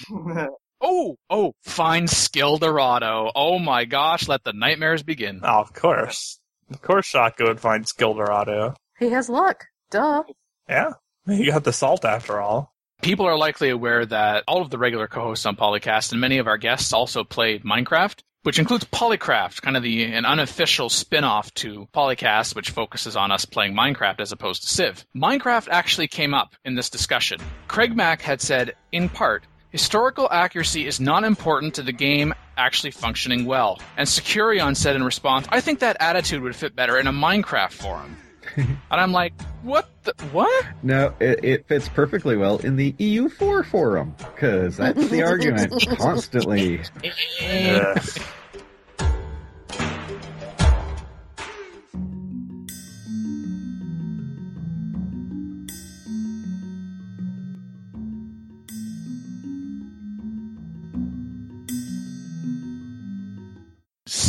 find Skildorado. Oh my gosh, let the nightmares begin. Oh, of course Shaka would find Skildorado. He has luck. Duh. Yeah, he got the Salt after all. People are likely aware that all of the regular co-hosts on Polycast and many of our guests also play Minecraft, which includes Polycraft, kind of an unofficial spin-off to Polycast, which focuses on us playing Minecraft as opposed to Civ. Minecraft actually came up in this discussion. Craig Mack had said, in part, historical accuracy is not important to the game actually functioning well. And Securion said in response, I think that attitude would fit better in a Minecraft forum. And I'm like, what? No, it fits perfectly well in the EU4 forum, because that's the argument constantly.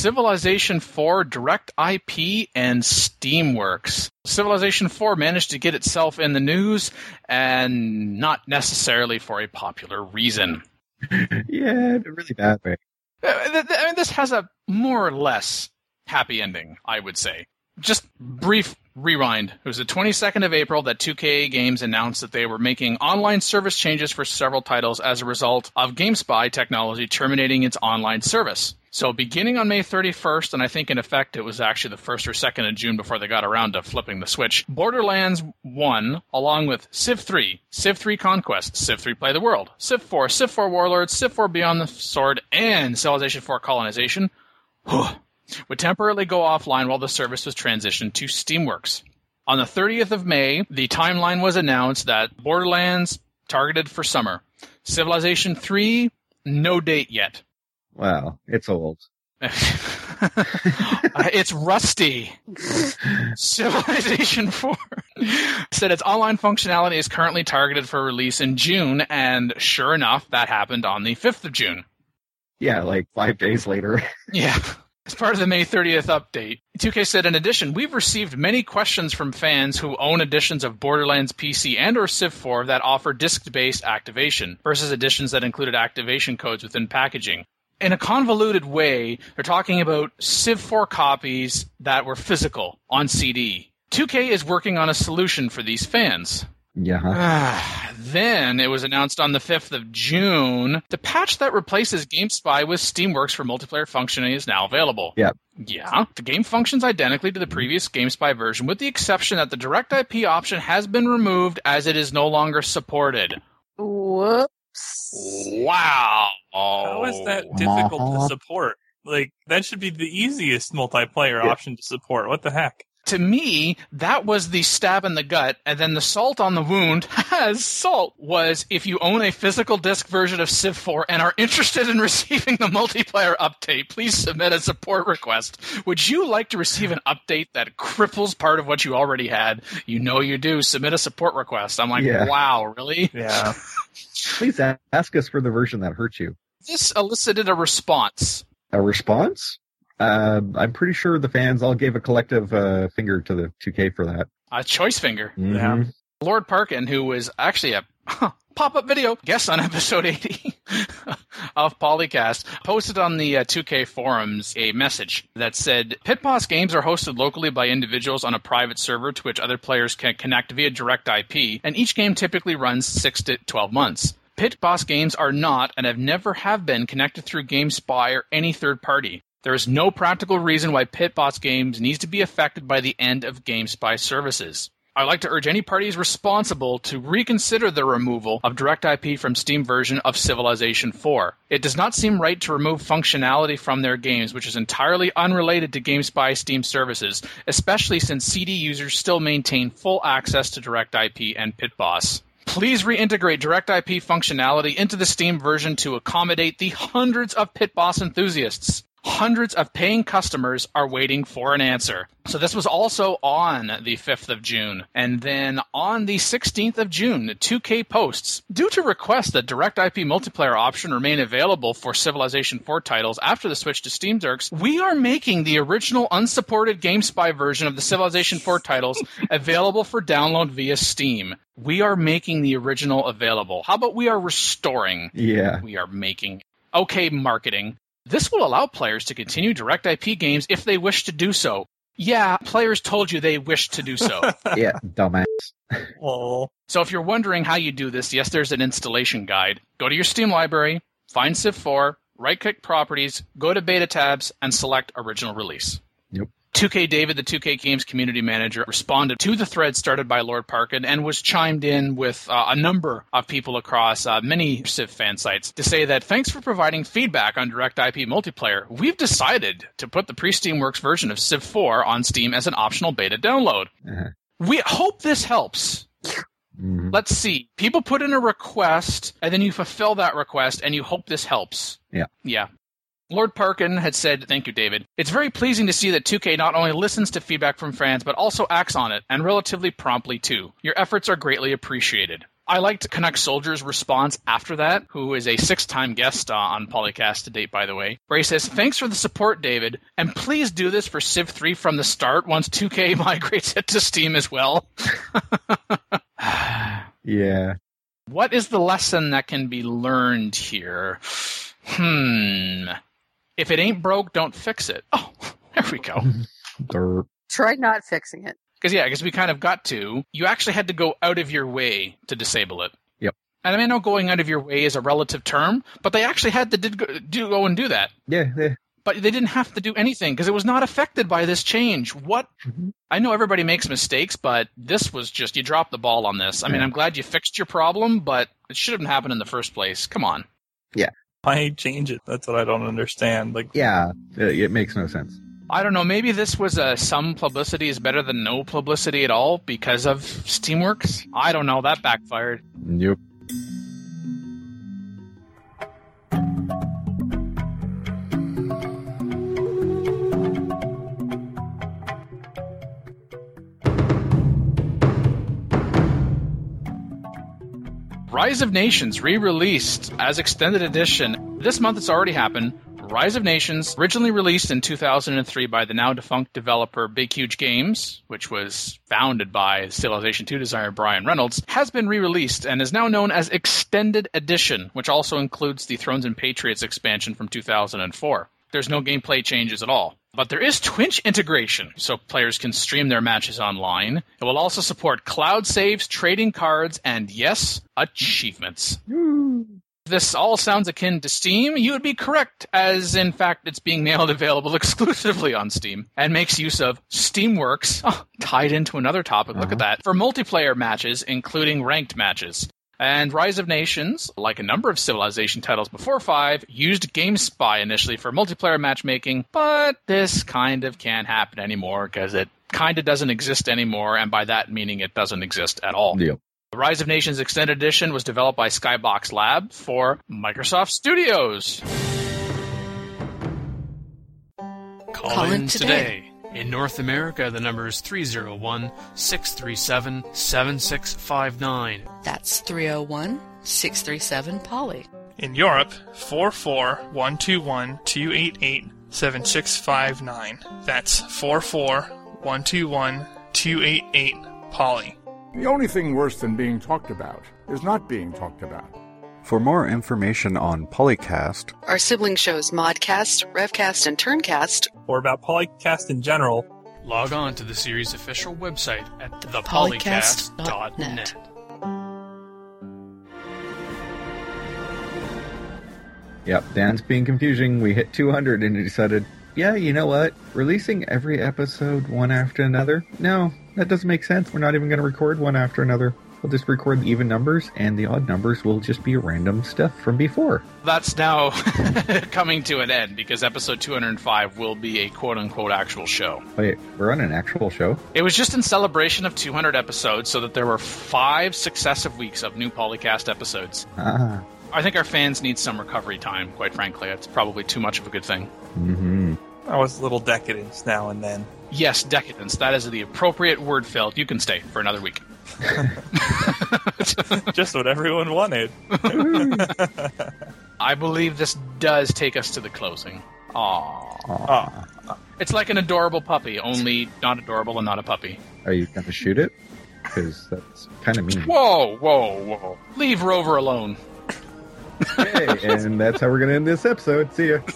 Civilization 4, Direct IP, and Steamworks. Civilization 4 managed to get itself in the news, and not necessarily for a popular reason. Yeah, in a really bad way. I mean, this has a more or less happy ending, I would say. Just brief rewind. It was the 22nd of April that 2K Games announced that they were making online service changes for several titles as a result of GameSpy technology terminating its online service. So beginning on May 31st, and I think in effect it was actually the 1st or 2nd of June before they got around to flipping the switch, Borderlands 1, along with Civ 3, Civ 3 Conquest, Civ 3 Play the World, Civ 4, Civ 4 Warlords, Civ 4 Beyond the Sword, and Civilization 4 Colonization would temporarily go offline while the service was transitioned to Steamworks. On the 30th of May, the timeline was announced that Borderlands targeted for summer. Civilization 3, no date yet. Wow, it's old. It's rusty. Civilization 4 said its online functionality is currently targeted for release in June, and sure enough, that happened on the 5th of June. Yeah, like 5 days later. Yeah. As part of the May 30th update, 2K said, in addition, we've received many questions from fans who own editions of Borderlands PC and or Civ 4 that offer disc-based activation versus editions that included activation codes within packaging. In a convoluted way, they're talking about Civ 4 copies that were physical on CD. 2K is working on a solution for these fans. Yeah. Then it was announced on the 5th of June, the patch that replaces GameSpy with Steamworks for multiplayer functioning is now available. Yeah. Yeah. The game functions identically to the previous GameSpy version, with the exception that the Direct IP option has been removed as it is no longer supported. Whoops. Wow. How is that difficult to support? Like, that should be the easiest multiplayer option to support. What the heck? To me, that was the stab in the gut, and then the salt on the wound, as salt, was if you own a physical disc version of Civ 4 and are interested in receiving the multiplayer update, please submit a support request. Would you like to receive an update that cripples part of what you already had? You know you do. Submit a support request. I'm like, wow, really? Yeah. Please ask us for the version that hurt you. This elicited a response. A response? I'm pretty sure the fans all gave a collective finger to the 2K for that. A choice finger. Mm-hmm. Yeah. Lord Parkin, who was actually a pop-up video guest on episode 80 of Polycast, posted on the 2K forums a message that said, Pit Boss games are hosted locally by individuals on a private server to which other players can connect via direct IP, and each game typically runs 6 to 12 months. Pit Boss games are not and have been connected through GameSpy or any third party. There is no practical reason why Pit Boss games needs to be affected by the end of GameSpy services. I'd like to urge any parties responsible to reconsider the removal of direct IP from Steam version of Civilization 4. It does not seem right to remove functionality from their games, which is entirely unrelated to GameSpy Steam services, especially since CD users still maintain full access to direct IP and Pit Boss. Please reintegrate direct IP functionality into the Steam version to accommodate the hundreds of Pit Boss enthusiasts. Hundreds of paying customers are waiting for an answer. So this was also on the 5th of June. And then on the 16th of June, 2K posts, due to request that direct IP multiplayer option remain available for Civilization 4 titles after the switch to Steamworks, we are making the original unsupported GameSpy version of the Civilization 4 titles available for download via Steam. We are making the original available. How about we are restoring? Yeah. We are making. Okay, marketing. This will allow players to continue direct IP games if they wish to do so. Yeah, players told you they wished to do so. Yeah, dumbass. Oh. So if you're wondering how you do this, yes, there's an installation guide. Go to your Steam library, find Civ 4, right-click Properties, go to Beta tabs, and select Original Release. Yep. 2K David, the 2K Games community manager, responded to the thread started by Lord Parkin and was chimed in with a number of people across many Civ fan sites to say that thanks for providing feedback on direct IP multiplayer. We've decided to put the pre-Steamworks version of Civ 4 on Steam as an optional beta download. Uh-huh. We hope this helps. Mm-hmm. Let's see. People put in a request, and then you fulfill that request, and you hope this helps. Yeah. Yeah. Lord Parkin had said, thank you, David. It's very pleasing to see that 2K not only listens to feedback from fans, but also acts on it, and relatively promptly, too. Your efforts are greatly appreciated. I liked Canuck Soldier's response after that, who is a 6-time guest on Polycast to date, by the way, where he says, "Thanks for the support, David, and please do this for Civ 3 from the start once 2K migrates it to Steam as well." Yeah. What is the lesson that can be learned here? If it ain't broke, don't fix it. Oh, there we go. Try not fixing it. Because we kind of got to, you actually had to go out of your way to disable it. Yep. And I know going out of your way is a relative term, but they actually had to go and do that. Yeah. But they didn't have to do anything because it was not affected by this change. What? Mm-hmm. I know everybody makes mistakes, but this was just, you dropped the ball on this. I mean, I'm glad you fixed your problem, but it shouldn't have happened in the first place. Come on. Yeah. Why change it? That's what I don't understand. Yeah, it makes no sense. I don't know. Maybe this was some publicity is better than no publicity at all because of Steamworks. I don't know. That backfired. Yep. Rise of Nations re-released as Extended Edition. This month it's already happened. Rise of Nations, originally released in 2003 by the now-defunct developer Big Huge Games, which was founded by Civilization 2 designer Brian Reynolds, has been re-released and is now known as Extended Edition, which also includes the Thrones and Patriots expansion from 2004. There's no gameplay changes at all. But there is Twitch integration, so players can stream their matches online. It will also support cloud saves, trading cards, and yes, achievements. If this all sounds akin to Steam, you would be correct, as in fact it's being made available exclusively on Steam, and makes use of Steamworks, tied into another topic, look at that, for multiplayer matches, including ranked matches. And Rise of Nations, like a number of Civilization titles before 5, used GameSpy initially for multiplayer matchmaking, but this kind of can't happen anymore because it kind of doesn't exist anymore, and by that meaning it doesn't exist at all. Yep. The Rise of Nations Extended Edition was developed by Skybox Lab for Microsoft Studios. Call in today. In North America, the number is 301-637-7659. That's 301-637-POLY. In Europe, 44121-288-7659. That's 44121-288-POLY. The only thing worse than being talked about is not being talked about. For more information on Polycast, our sibling shows Modcast, Revcast, and Turncast, or about Polycast in general, log on to the series' official website at thepolycast.net. Yep, Dan's being confusing. We hit 200 and he decided, yeah, you know what? Releasing every episode one after another? No, that doesn't make sense. We're not even going to record one after another. We'll just record the even numbers, and the odd numbers will just be random stuff from before. That's now coming to an end, because episode 205 will be a quote-unquote actual show. Wait, we're on an actual show? It was just in celebration of 200 episodes, so that there were 5 successive weeks of new Polycast episodes. Ah. I think our fans need some recovery time, quite frankly. It's probably too much of a good thing. Mm-hmm. I was a little decadence now and then. Yes, decadence. That is the appropriate word, Phil. You can stay for another week. Just what everyone wanted. I believe this does take us to the closing. Aww. It's like an adorable puppy, only not adorable and not a puppy. Are you going to shoot it? Because that's kind of mean. Whoa. Leave Rover alone. Okay, and that's how we're going to end this episode. See ya.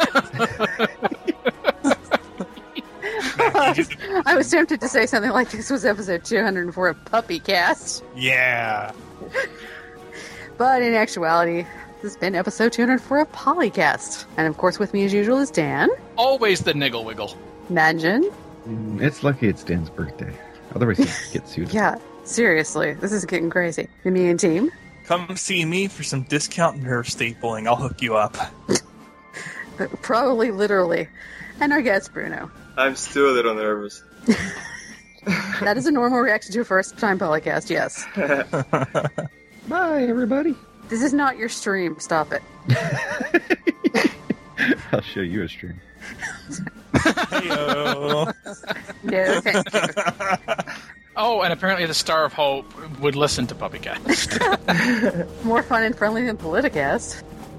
I was tempted to say something like this was episode 204 of Puppy Cast. Yeah. But in actuality, this has been episode 204 of Polycast. And of course, with me as usual is Dan. Always the niggle wiggle. Imagine. It's lucky it's Dan's birthday. Otherwise, he'd get sued. Yeah, seriously. This is getting crazy. The me and team. Come see me for some discount nerve stapling. I'll hook you up. Probably literally. And our guest, Bruno. I'm still a little nervous. That is a normal reaction to a first-time Polycast, yes. Bye, everybody. This is not your stream. Stop it. I'll show you a stream. Hey-o. No, thank you. Oh, and apparently the Star of Hope would listen to PuppyCast. More fun and friendly than Politicast.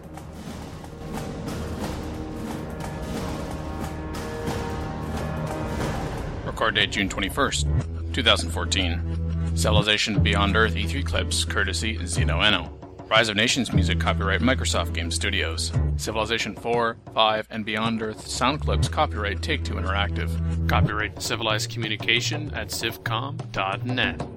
Record date June 21st, 2014. Civilization Beyond Earth E3 clips, courtesy Zeno Eno. Rise of Nations music, copyright Microsoft Game Studios. Civilization 4, 5, and Beyond Earth sound clips, copyright Take-Two Interactive. Copyright Civilized Communication at civcom.net.